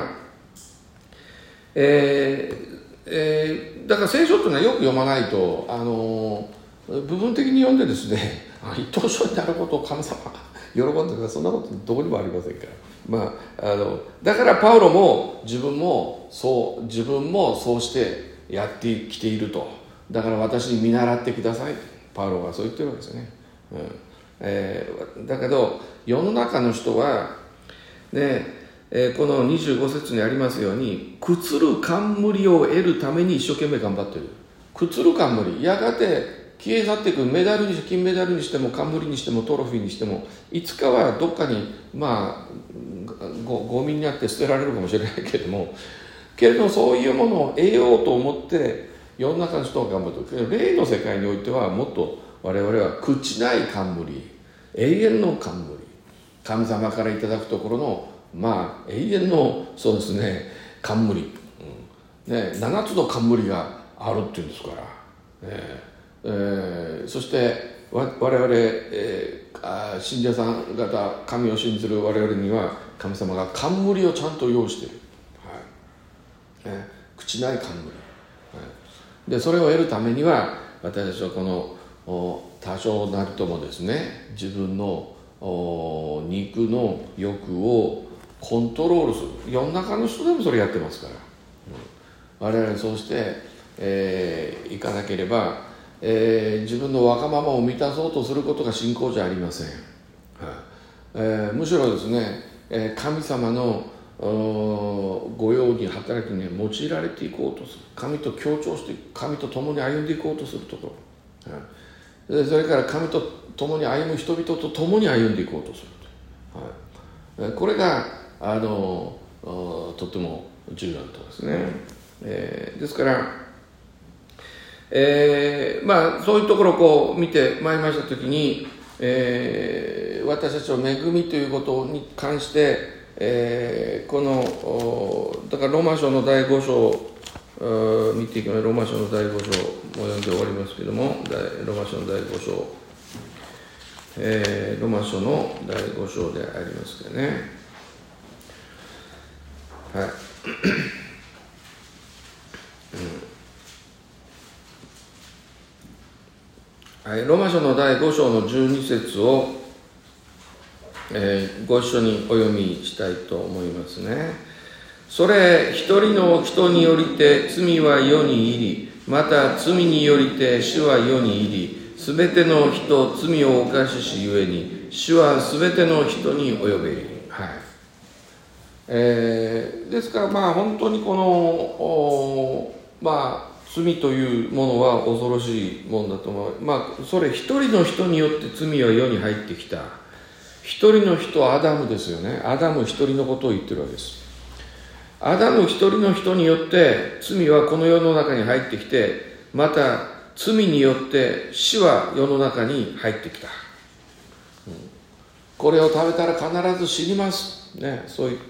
えーえー、だから聖書というのはよく読まないと、あのー、部分的に読んでですね、一等賞になることを神様が喜んでください、そんなことどこにもありませんから、まあ、あのだからパウロも自分もそう自分もそうしてやってきていると。だから私に見習ってください、パウロはそう言ってるわけですよね、うん、えー、だけど世の中の人はね、えー、このにじゅうご節にありますように、朽つる冠を得るために一生懸命頑張ってる。朽つる冠、やがて消え去っていく。メダルに金メダルにしても冠にしてもトロフィーにしても、いつかはどっかにまあごゴミになって捨てられるかもしれないけれども、けれどもそういうものを得ようと思って世の中の人が頑張ってる。霊の世界においてはもっと我々は朽ちない冠、永遠の冠、神様からいただくところのまあ永遠のそうですね冠、うんね、ななつの冠があるっていうんですから、ねえー、そして我々、えー、信者さん方、神を信ずる我々には神様が冠をちゃんと用意している、はいね、朽ちない冠、はい、でそれを得るためには私たちはこの多少なるともですね、自分の肉の欲をコントロールする。世の中の人でもそれやってますから、うん、我々そうして、えー、いかなければ、えー、自分のわがままを満たそうとすることが信仰じゃありません、はい、えー、むしろですね、えー、神様の御用に働きに用いられていこうとする、神と協調して神と共に歩んでいこうとするところ、はい、それから神と共に歩む人々と共に歩んでいこうとすると、はい、これがあのとても重要なことですね、えー、ですから、えー、まあそういうところをこう見てまいりましたときに、えー、私たちの恵みということに関してえー、このだからローマ書のだいご章見ていきます。ローマ書のだいご章も読んで終わりますけども、ローマ書のだいご章、えー、ローマ書のだいご章でありますけどね、はい、うん、はい、ローマ書のだいご章のじゅうに節をえー、ご一緒にお読みしたいと思いますね。それ一人の人によりて罪は世に入り、また罪によりて死は世に入り、 すべての人、罪を犯ししゆえに、主はすべての人に及べり。はい。えー、ですから、まあ、本当にこの、まあ、罪というものは恐ろしいものだと思う。まあ、それ一人の人によって罪は世に入ってきた。一人の人はアダムですよね。アダム一人のことを言ってるわけです。アダム一人の人によって罪はこの世の中に入ってきて、また罪によって死は世の中に入ってきた。うん、これを食べたら必ず死にます。ね、そう言って、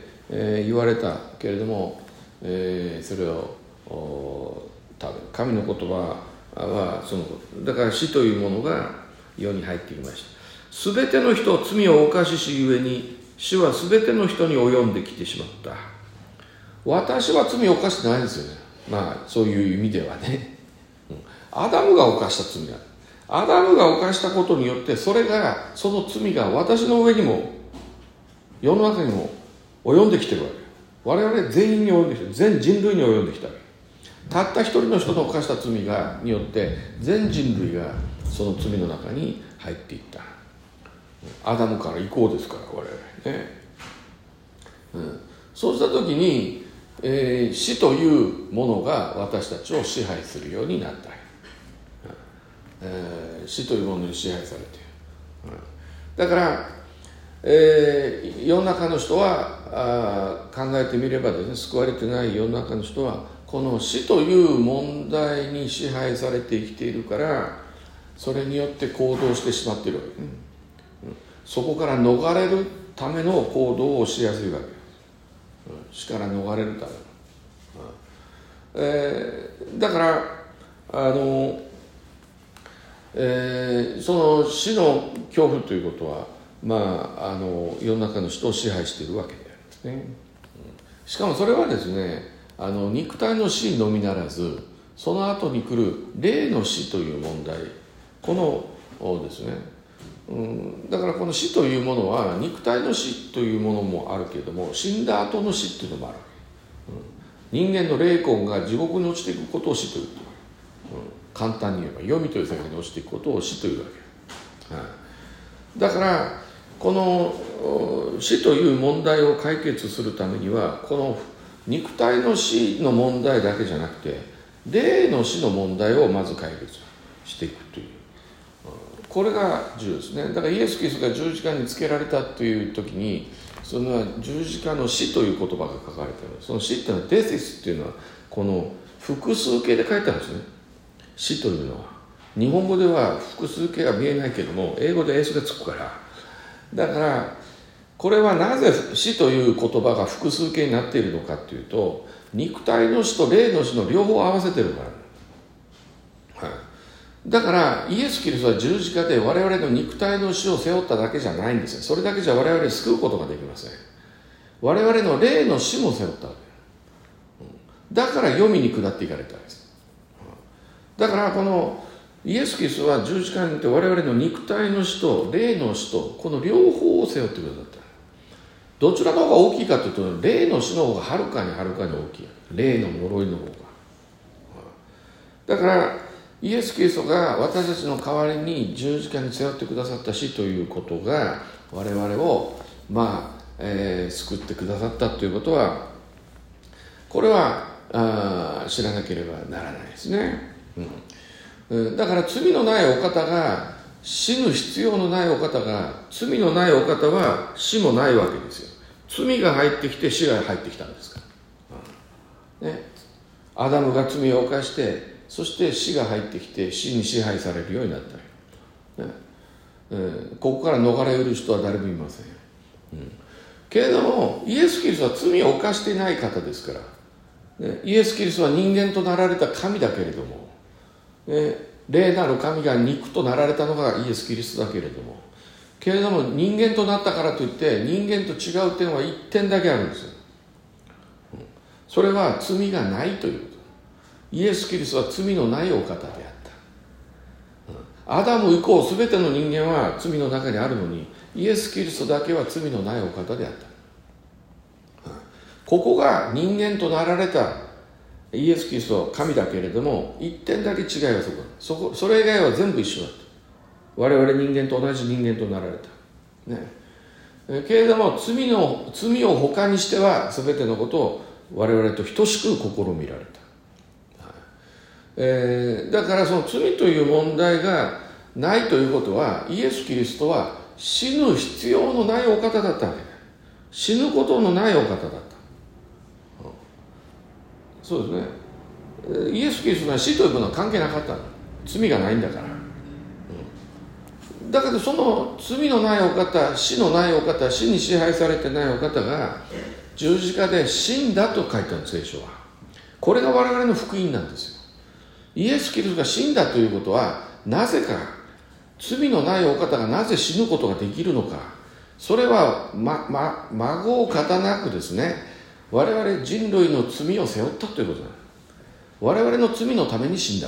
えー、言われたけれども、えー、それを食べる。神の言葉はそのこと。だから死というものが世に入ってきました。すべての人を罪を犯ししゆえに、死はすべての人に及んできてしまった。私は罪を犯してないんですよね。まあそういう意味ではね。アダムが犯した罪だ。アダムが犯したことによって、それが、その罪が私の上にも、世の中にも及んできてるわけ。我々全員に及んできてる。全人類に及んできたわけ。たった一人の人の犯した罪がによって、全人類がその罪の中に入っていった。アダムから以降ですから、我々ね。うん、そうしたときに、えー、死というものが私たちを支配するようになった、えー、死というものに支配されている、うん、だから、えー、世の中の人はあ考えてみればですね、救われてない世の中の人はこの死という問題に支配されて生きているから、それによって行動してしまっているわけですね、うん、そこから逃れるための行動をしやすいわけです。死から逃れるための、えー、だからあの、えー、その死の恐怖ということは、まあ、あの世の中の人を支配しているわけでありますね。しかもそれはですね、あの肉体の死のみならず、その後に来る霊の死という問題、このですね、うん、だからこの死というものは肉体の死というものもあるけれども、死んだ後の死というのもある、うん、人間の霊魂が地獄に落ちていくことを死という、うん、簡単に言えば黄泉という世界に落ちていくことを死というわけ、はい、だからこの死という問題を解決するためには、この肉体の死の問題だけじゃなくて、霊の死の問題をまず解決していくという、これが重要ですね。だからイエス・キリストが十字架につけられたという時に、その十字架の死という言葉が書かれている。その死っていうのはデセスっていうのはこの複数形で書いてあるんですね。死というのは日本語では複数形が見えないけども、英語で S がつくから、だからこれはなぜ死という言葉が複数形になっているのかというと、肉体の死と霊の死の両方合わせてるから、はい、だからイエス・キリストは十字架で我々の肉体の死を背負っただけじゃないんですよ。それだけじゃ我々を救うことができません。我々の霊の死も背負ったわけだから黄泉に下っていかれたんです。だからこのイエス・キリストは十字架によって我々の肉体の死と霊の死とこの両方を背負ってくださった。どちらの方が大きいかというと、霊の死の方がはるかにはるかに大きい。霊の呪いの方が。だからイエス・キリストが私たちの代わりに十字架に背負ってくださった死ということが我々を、まあえー、救ってくださったということは、これはあ知らなければならないですね、うん、だから罪のないお方が、死ぬ必要のないお方が、罪のないお方は死もないわけですよ。罪が入ってきて死が入ってきたんですから、うんね、アダムが罪を犯して、そして死が入ってきて死に支配されるようになった、ねえー、ここから逃れ得る人は誰もいません、うん、けれどもイエス・キリストは罪を犯していない方ですから、ね、イエス・キリストは人間となられた神だけれども、ね、霊なる神が肉となられたのがイエス・キリストだけれども、けれども人間となったからといって人間と違う点は一点だけあるんですよ、うん、それは罪がないということ。イエス・キリストは罪のないお方であった。アダム以降全ての人間は罪の中にあるのに、イエス・キリストだけは罪のないお方であった。ここが人間となられたイエス・キリストは神だけれども、一点だけ違いはそこそこそれ以外は全部一緒だった。我々人間と同じ人間となられた、ね、けれども罪の罪を他にしては全てのことを我々と等しく試みられた、はいえー、だからその罪という問題がないということは、イエス・キリストは死ぬ必要のないお方だったわけ。死ぬことのないお方だった。そうですね。イエス・キリストには死というものは関係なかった。罪がないんだから。だけどその罪のないお方、死のないお方、死に支配されてないお方が十字架で死んだと書いてある聖書は。これが我々の福音なんですよ。イエス・キリストが死んだということは、なぜか、罪のないお方がなぜ死ぬことができるのか、それは、まま、孫を方なくですね、我々人類の罪を背負ったということだ。我々の罪のために死んだ。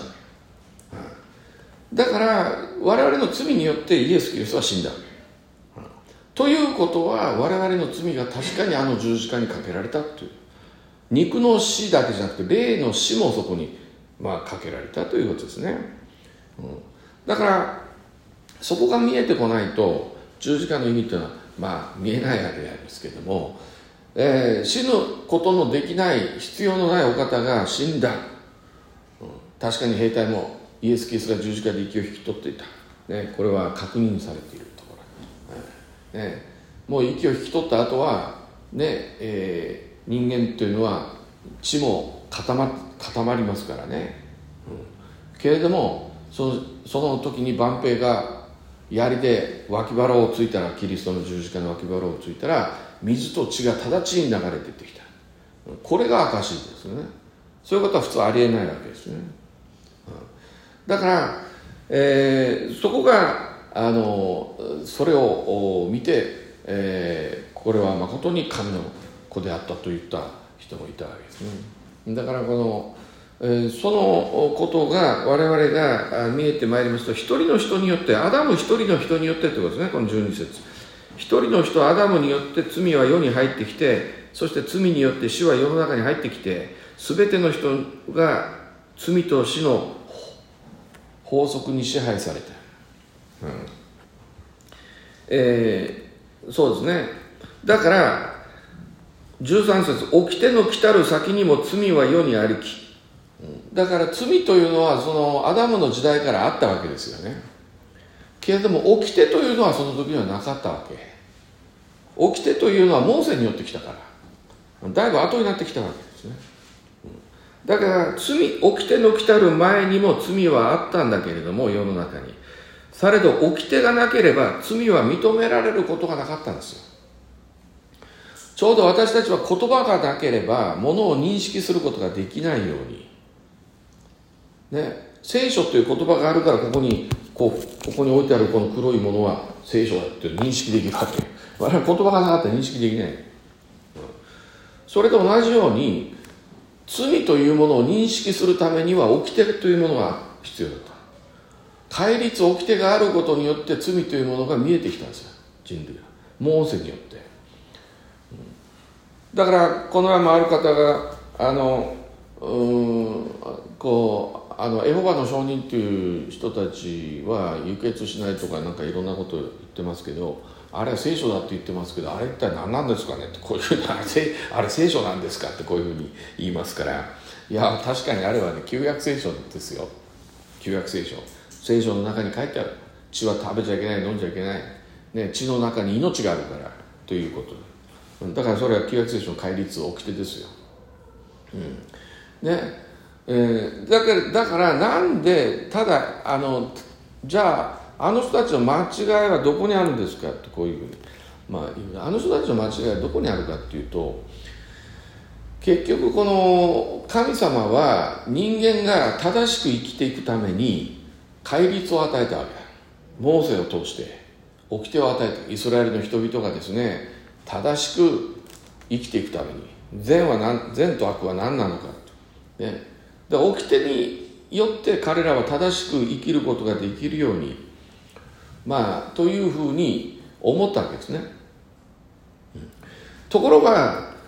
だから我々の罪によってイエス・キリストは死んだ、うん、ということは、我々の罪が確かにあの十字架にかけられたという、肉の死だけじゃなくて霊の死もそこに、まあ、かけられたということですね、うん、だからそこが見えてこないと十字架の意味というのは、まあ、見えないわけでありますけれども、えー、死ぬことのできない必要のないお方が死んだ、うん、確かに兵隊もイエス・キリストが十字架で息を引き取っていた、ね、これは確認されているところ、ねね、もう息を引き取った後は、ねえー、人間というのは血も固ま、固まりますからね、うん、けれどもその、その時に万兵が槍で脇腹をついたら、キリストの十字架の脇腹をついたら、水と血が直ちに流れていってきた。これが証ですよね。そういうことは普通ありえないわけですね。だから、えー、そこがあのそれを見て、えー、これは誠に神の子であったと言った人もいたわけですね。だからこの、えー、そのことが我々が見えてまいりますと、一人の人によって、アダム一人の人によってということですね。このじゅうに節、一人の人アダムによって罪は世に入ってきて、そして罪によって死は世の中に入ってきて、全ての人が罪と死の法則に支配されて、うんえー、そうですね。だからじゅうさん節、掟の来たる先にも罪は世にありき、うん、だから罪というのはそのアダムの時代からあったわけですよね。けれども掟というのはその時にはなかったわけ。掟というのはモーセによってきたから、だいぶ後になってきたわけですね。だから罪、掟の来たる前にも罪はあったんだけれども、世の中にされど掟がなければ罪は認められることがなかったんですよ。ちょうど私たちは言葉がなければものを認識することができないようにね、聖書という言葉があるから、ここにこうここに置いてあるこの黒いものは聖書だって認識できるわけ。我々言葉がなかったら認識できない。それと同じように、罪というものを認識するためには掟というものが必要だった。戒律、掟があることによって罪というものが見えてきたんですよ、人類は。モーセによって。だからこの前もある方があのうーんこうあのエホバの証人っていう人たちは輸血しないとかなんかいろんなことを言ってますけど、あれは聖書だって言ってますけど、あれ一体何なんですかねって、こういうふうにあれあれ聖書なんですかってこういうふうに言いますから、いや確かにあれはね、旧約聖書ですよ。旧約聖書、聖書の中に書いてある。血は食べちゃいけない、飲んじゃいけない、ね、血の中に命があるからということだから、それは旧約聖書の戒律、掟ですよ、うんねえー、だから、だからなんでただあのじゃああの人たちの間違いはどこにあるんですかって、こういうふうに、まあ、あの人たちの間違いはどこにあるかっていうと、結局この神様は人間が正しく生きていくために戒律を与えたわけだ。モーセを通して掟を与えた。イスラエルの人々がですね、正しく生きていくために善は何、善と悪は何なのかと、ね、で掟によって彼らは正しく生きることができるように、まあというふうに思ったわけですね、うん、ところが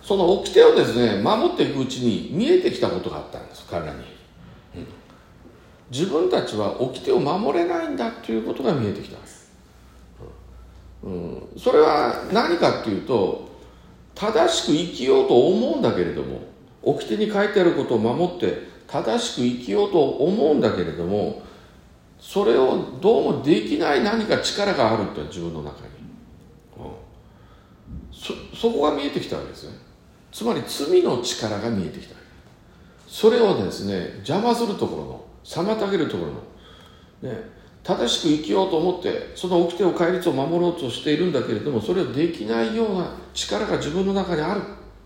その掟をですね守っていくうちに見えてきたことがあったんです、彼らに、うん、自分たちは掟を守れないんだということが見えてきた、うん、それは何かっていうと、正しく生きようと思うんだけれども、掟に書いてあることを守って正しく生きようと思うんだけれども、それをどうもできない何か力があるって自分の中に、うん、そ, そこが見えてきたわけですね。つまり罪の力が見えてきた。それをですね邪魔するところの、妨げるところの、ね、正しく生きようと思ってその掟を戒律を守ろうとしているんだけれども、それをできないような力が自分の中にある、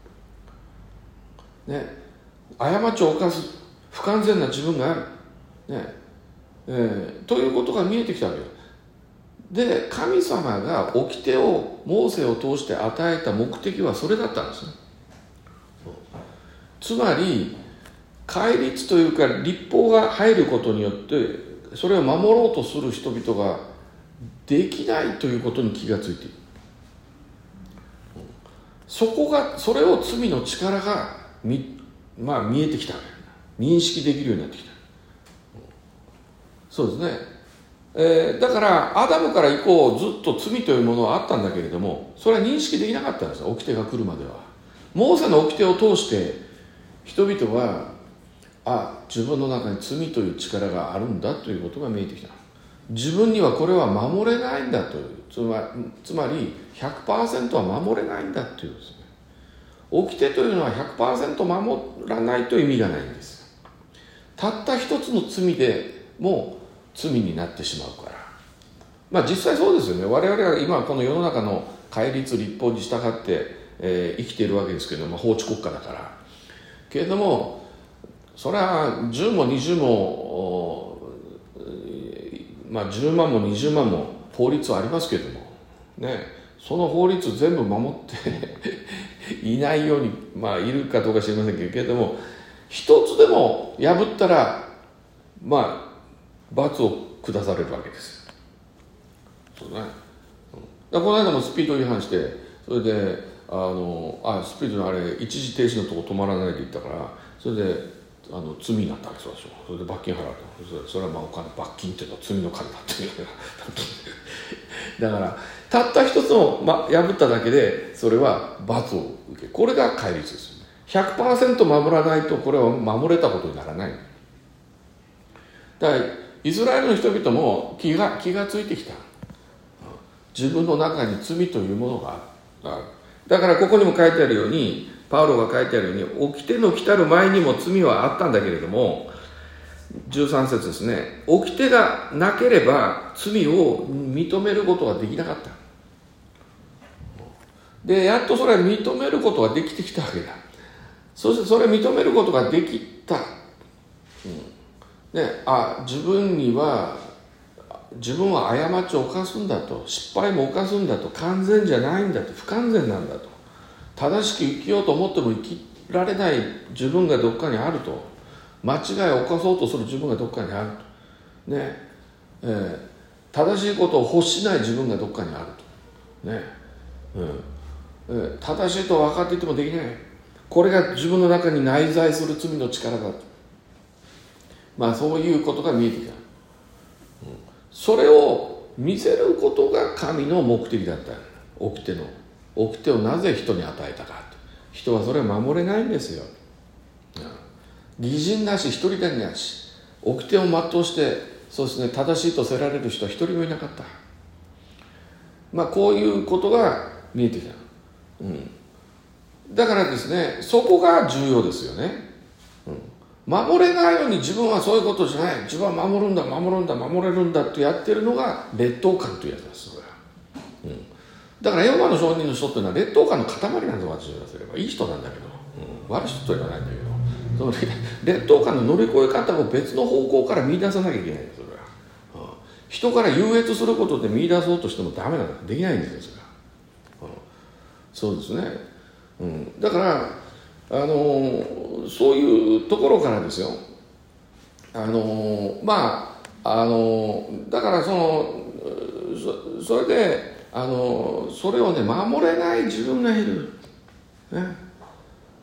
ね、過ちを犯す不完全な自分がある、ねえー、ということが見えてきたわけで、神様が掟をモーセを通して与えた目的はそれだったんですね。つまり戒律というか律法が入ることによってそれを守ろうとする人々ができないということに気がついている。そこが、それを罪の力が 見,、まあ、見えてきた、認識できるようになってきた。そうですね、えー、だからアダムから以降ずっと罪というものはあったんだけれども、それは認識できなかったんですよ、掟が来るまでは。モーセの掟を通して人々は、あ、自分の中に罪という力があるんだということが見えてきた。自分にはこれは守れないんだという、つまり、つまり ひゃくパーセント は守れないんだというですね。掟というのは ひゃくパーセント 守らないと意味がないんです。たった一つの罪でも罪になってしまうから。まあ実際そうですよね。我々は今この世の中の戒律律法に従って、えー、生きているわけですけれども、法治国家だから。けれどもそれはじゅうもにじゅうも、まあ、じゅうまんもにじゅうまんも法律はありますけれども、ね、その法律全部守っていないように、まあ、いるかどうか知りませんけれども、一つでも破ったら、まあ、罰を下されるわけです。そうね、だからこの間もスピード違反して、それであのあスピードのあれ一時停止のとこ止まらないで行ったから、それであの罪になったわけですよ。それで罰金払うと、それはまあお金、罰金っていうのは罪の金だっていうだからたった一つを、ま、破っただけでそれは罰を受け、これが戒律です。 ひゃくパーセント 守らないとこれは守れたことにならない。だからイスラエルの人々も気が気がついてきた。自分の中に罪というものがある。だからここにも書いてあるように、パウロが書いてあるように、掟の来たる前にも罪はあったんだけれども、じゅうさん節ですね、掟がなければ罪を認めることができなかった。でやっとそれを認めることができてきたわけだ。そしてそれを認めることができた、うん、ね、あ、自分には自分は過ちを犯すんだと、失敗も犯すんだと、完全じゃないんだと、不完全なんだと、正しく生きようと思っても生きられない自分がどっかにあると、間違いを犯そうとする自分がどっかにあると、ねえー、正しいことを欲しない自分がどっかにあると、ねえーえー、正しいと分かっていてもできない、これが自分の中に内在する罪の力だと、まあそういうことが見えてきた。それを見せることが神の目的だった。掟の掟をなぜ人に与えたかと。人はそれを守れないんですよ。義人なし一人でなし、掟を全うしてそうですね、正しいとせられる人は一人もいなかった。まあこういうことが見えてきた、うん、だからですね、そこが重要ですよね、うん、守れないように自分はそういうことじゃない、自分は守るんだ守るんだ守れるんだってやってるのが劣等感というやつです。それは、うん、だからエホバの証人の人っていうのは劣等感の塊なんです。私に言わせればいい人なんだけど、うん、悪い人とは言わないんだけど、その劣等感の乗り越え方を別の方向から見出さなきゃいけないんです。それは、うん、人から優越することで見出そうとしてもダメなんだ、できないんですよ。それは、うん、そうですね、うん、だからあのそういうところからですよ、あのまああのだからその そ, それであのそれをね守れない自分がいる、ね、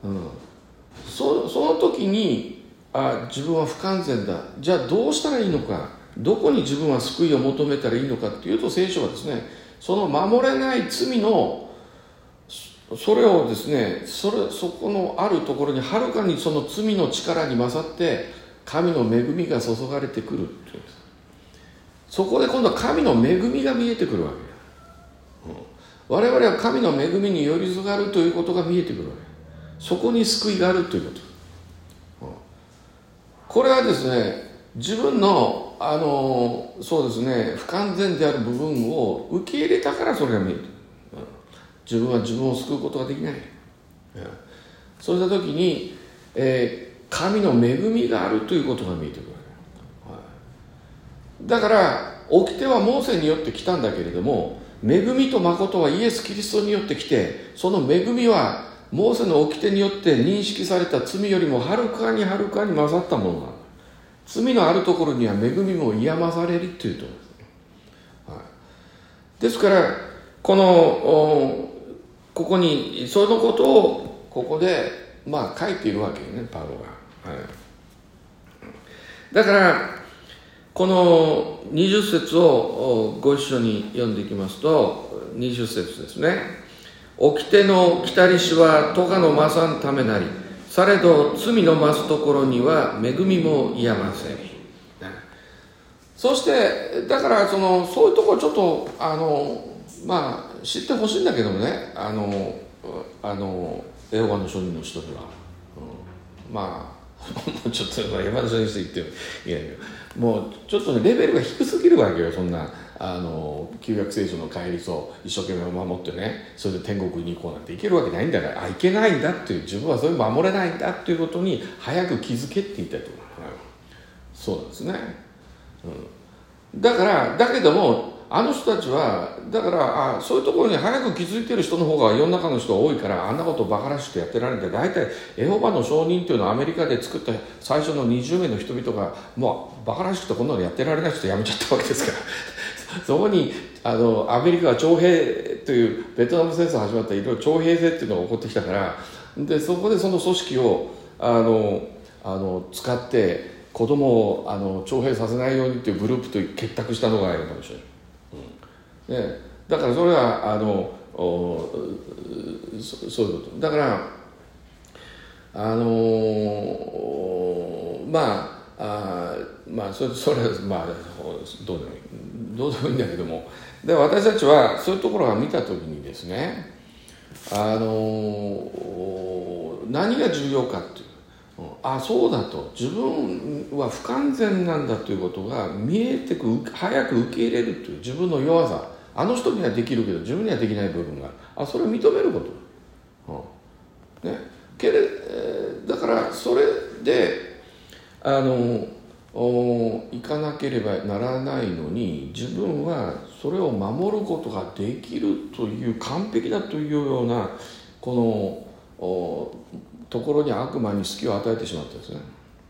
うん、そ, その時にあ自分は不完全だ、じゃあどうしたらいいのか、どこに自分は救いを求めたらいいのかっていうと、聖書はですね、その守れない罪のそれをですね、それそこのあるところにはるかにその罪の力に勝って神の恵みが注がれてくるっていうんです。そこで今度は神の恵みが見えてくるわけ、うん、我々は神の恵みに寄りすがるということが見えてくるわけ。そこに救いがあるということ、うん、これはですね、自分のあのそうですね不完全である部分を受け入れたからそれが見えてる。自分は自分を救うことができない、うん、そうした時に、えー、神の恵みがあるということが見えてくる、はい、だから掟はモーセによって来たんだけれども、恵みと誠はイエス・キリストによって来て、その恵みはモーセの掟によって認識された罪よりもはるかにはるかに勝ったものがある。罪のあるところには恵みも癒まされるというところです、はい、ですからこのここにそのことをここでまあ書いているわけよね、パウロが、はい、だからこのにじゅっ節をご一緒に読んでいきますと、にじゅっ節ですね。掟の来たりしは咎の増さんためなり、されど罪の増すところには恵みも癒ませ。そしてだからそのそういうところちょっとあのまあ知ってほしいんだけどもね、あのあのエホバの証人の人には、うん、まあちょっと山田先生言ってもいやいやもうちょっとねレベルが低すぎるわけよ。そんなあの旧約聖書の戒律を一生懸命守ってね、それで天国に行こうなんていけるわけないんだから、あいけないんだっていう、自分はそれ守れないんだっていうことに早く気づけって言いたいと思う、はい、そうなんですね、うん、だからだけどもあの人たちはだからあそういうところに早く気づいてる人の方が世の中の人が多いから、あんなことをバカらしくやってられて、大体エホバの証人っていうのはアメリカで作った最初のにじゅうめいの人々がもうバカらしくてこんなのやってられない人やめちゃったわけですからそこにあのアメリカは徴兵というベトナム戦争始まったいろいろ徴兵制っていうのが起こってきたから、でそこでその組織をあのあの使って子供をあの徴兵させないようにっていうグループと結託したのがエホバの証人、うんね、だからそれはあのそ, そういうことだからあのまああまあそれそれはまあどうでもいいどうでもいいんだけども、で私たちはそういうところを見たときにですね、あの何が重要かっていう、あそうだと、自分は不完全なんだということが見えてく、早く受け入れるという自分の弱さ、あの人にはできるけど自分にはできない部分がある、あそれを認めること、うんね、けれだからそれであの行かなければならないのに、自分はそれを守ることができるという完璧だというようなこのところに悪魔に隙を与えてしまったんですね。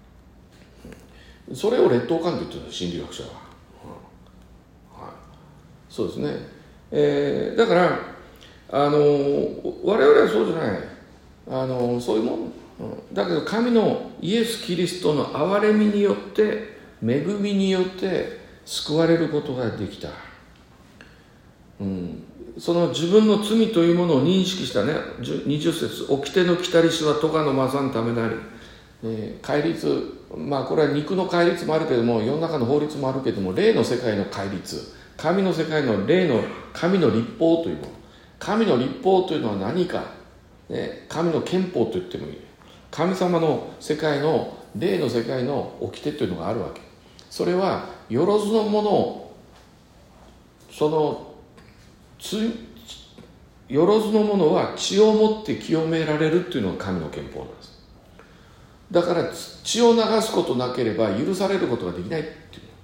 それを劣等感と言ってるんです、心理学者は、はい、そうですね、えー、だからあの我々はそうじゃない、あのそういうもんだけど、神のイエス・キリストの憐れみによって恵みによって救われることができた、うん、その自分の罪というものを認識したね。にじゅっ節、掟の来たりしは咎の増さんためなり、えー、戒律、まあこれは肉の戒律もあるけども、世の中の法律もあるけども、霊の世界の戒律、神の世界の霊の神の律法というもの、神の律法というのは何か、ね、神の憲法と言ってもいい、神様の世界の霊の世界の掟というのがあるわけ。それはよろずのものを、そのつよろずのものは血をもって清められるというのが神の憲法なんです。だから血を流すことなければ許されることができないって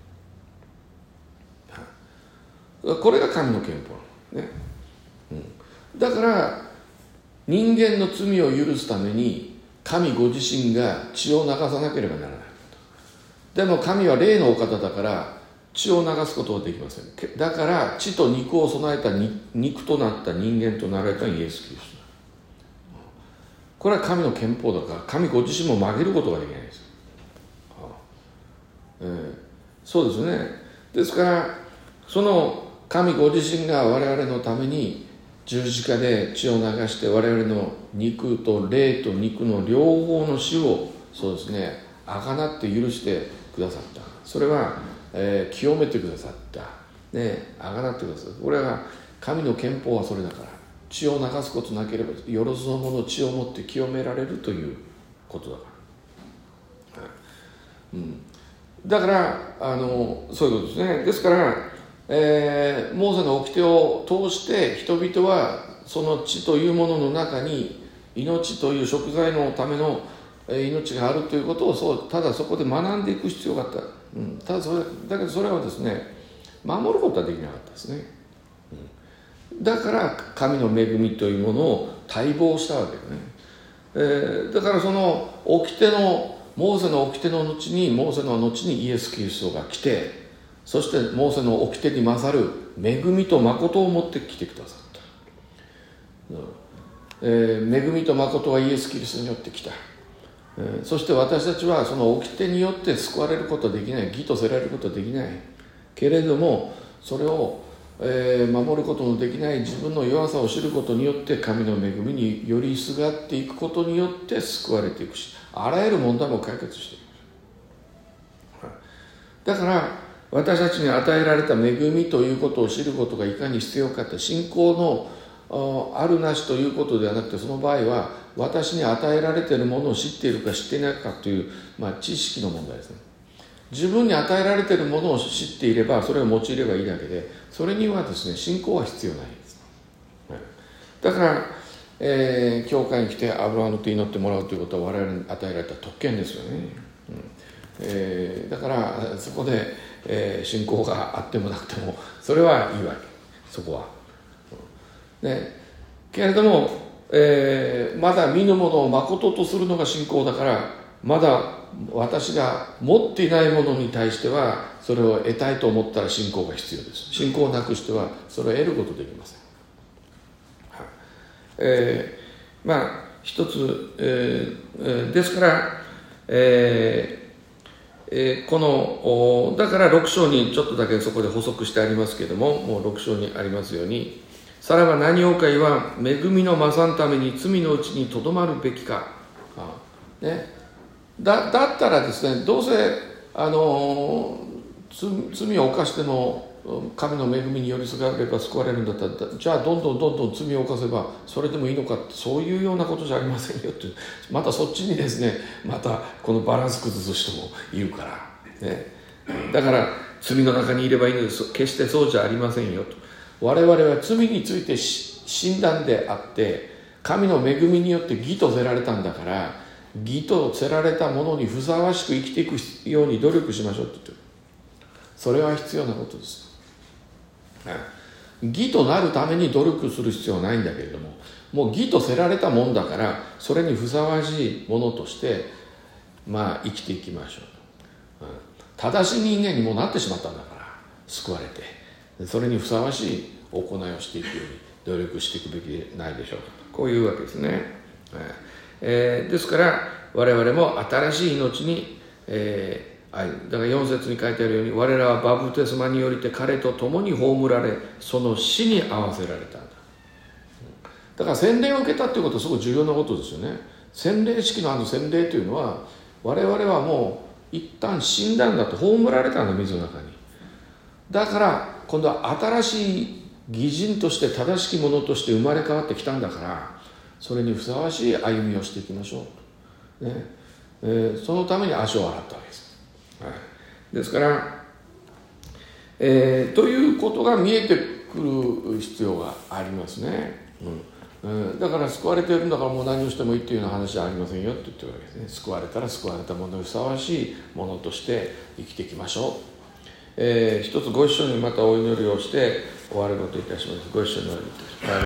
いう、これが神の憲法ね、うん、だから人間の罪を許すために神ご自身が血を流さなければならない。でも神は霊のお方だから血を流すことはできません。だから血と肉を備えた肉となった人間となられたイエス・キリスこれは神の憲法だから、神ご自身も曲げることができないんです。えー、そうですね。ですからその神ご自身が我々のために十字架で血を流して我々の肉と霊と肉の両方の死をそうですねあがなって許してくださった。それは、えー、清めてくださったね、あがなってくださった。これは神の憲法はそれだから、血を流すことなければよろずの者の血をもって清められるということだから、うん、だからあのそういうことですね。ですから、えー、モーセの掟を通して人々はその血というものの中に命という食材のための命があるということをそうただそこで学んでいく必要があった、うん、ただそれだけどそれはですね守ることはできなかったですね、うん、だから神の恵みというものを待望したわけよね、えー、だからその掟のモーセの掟の後にモーセの後にイエス・キリストが来て、そしてモーセの掟に勝る恵みと誠を持ってきてくださった、うんえー、恵みと誠はイエス・キリストによって来た、えー、そして私たちはその掟によって救われることはできない、義とせられることはできないけれども、それを、えー、守ることのできない自分の弱さを知ることによって神の恵みによりすがっていくことによって救われていくし、あらゆる問題も解決していく。だから私たちに与えられた恵みということを知ることがいかに必要かって、信仰のあるなしということではなくて、その場合は私に与えられているものを知っているか知っていないかという、まあ、知識の問題ですね。自分に与えられているものを知っていればそれを用いればいいだけで、それにはですね信仰は必要ないんです。だから、えー、教会に来てアブラハムと祈ってもらうということは我々に与えられた特権ですよね、うんえー、だからそこで、えー、信仰があってもなくてもそれはいいわけ、そこは、ね、けれども、えー、まだ見ぬものを誠とするのが信仰だから、まだ私が持っていないものに対してはそれを得たいと思ったら信仰が必要です。信仰をなくしてはそれを得ることできません。はいえー、まあ一つ、えー、ですから、えーえー、このだからろく章にちょっとだけそこで補足してありますけれども、もうろく章にありますように、さらば何をかいは恵みの増さんために罪のうちにとどまるべきか、あねだ, だったらですね、どうせあの罪を犯しても神の恵みによりすがれば救われるんだったら、じゃあどんどんどんどん罪を犯せばそれでもいいのかって、そういうようなことじゃありませんよって、またそっちにですねまたこのバランス崩す人もいるから、ね、だから罪の中にいればいいのです、決してそうじゃありませんよと。我々は罪について死んだんであって神の恵みによって義とせられたんだから、義とせられたものにふさわしく生きていくように努力しましょうって言ってる。それは必要なことです。義となるために努力する必要はないんだけれども、もう義とせられたもんだからそれにふさわしいものとしてまあ生きていきましょう、うん、正しい人間にもうなってしまったんだから救われて、それにふさわしい行いをしていくように努力していくべきでないでしょうか、こういうわけですね、はいえー、ですから我々も新しい命に、えー、はい、だからよん節に書いてあるように、我らはバプテスマによりて彼と共に葬られその死に合わせられたんだ。だから洗礼を受けたっていうことはすごく重要なことですよね。洗礼式のあの洗礼というのは、我々はもう一旦死んだんだと、葬られたんだ、水の中に。だから今度は新しい義人として正しきものとして生まれ変わってきたんだから、それにふさわしい歩みをしていきましょう、ねえー、そのために足を洗ったわけです、はい、ですから、えー、ということが見えてくる必要がありますね、うんえー、だから救われているんだからもう何をしてもいいっていうような話はありませんよって言ってるわけですね。救われたら救われたものにふさわしいものとして生きていきましょう。えー、一つご一緒にまたお祈りをして終わることいたします。ご一緒にお祈りいたします。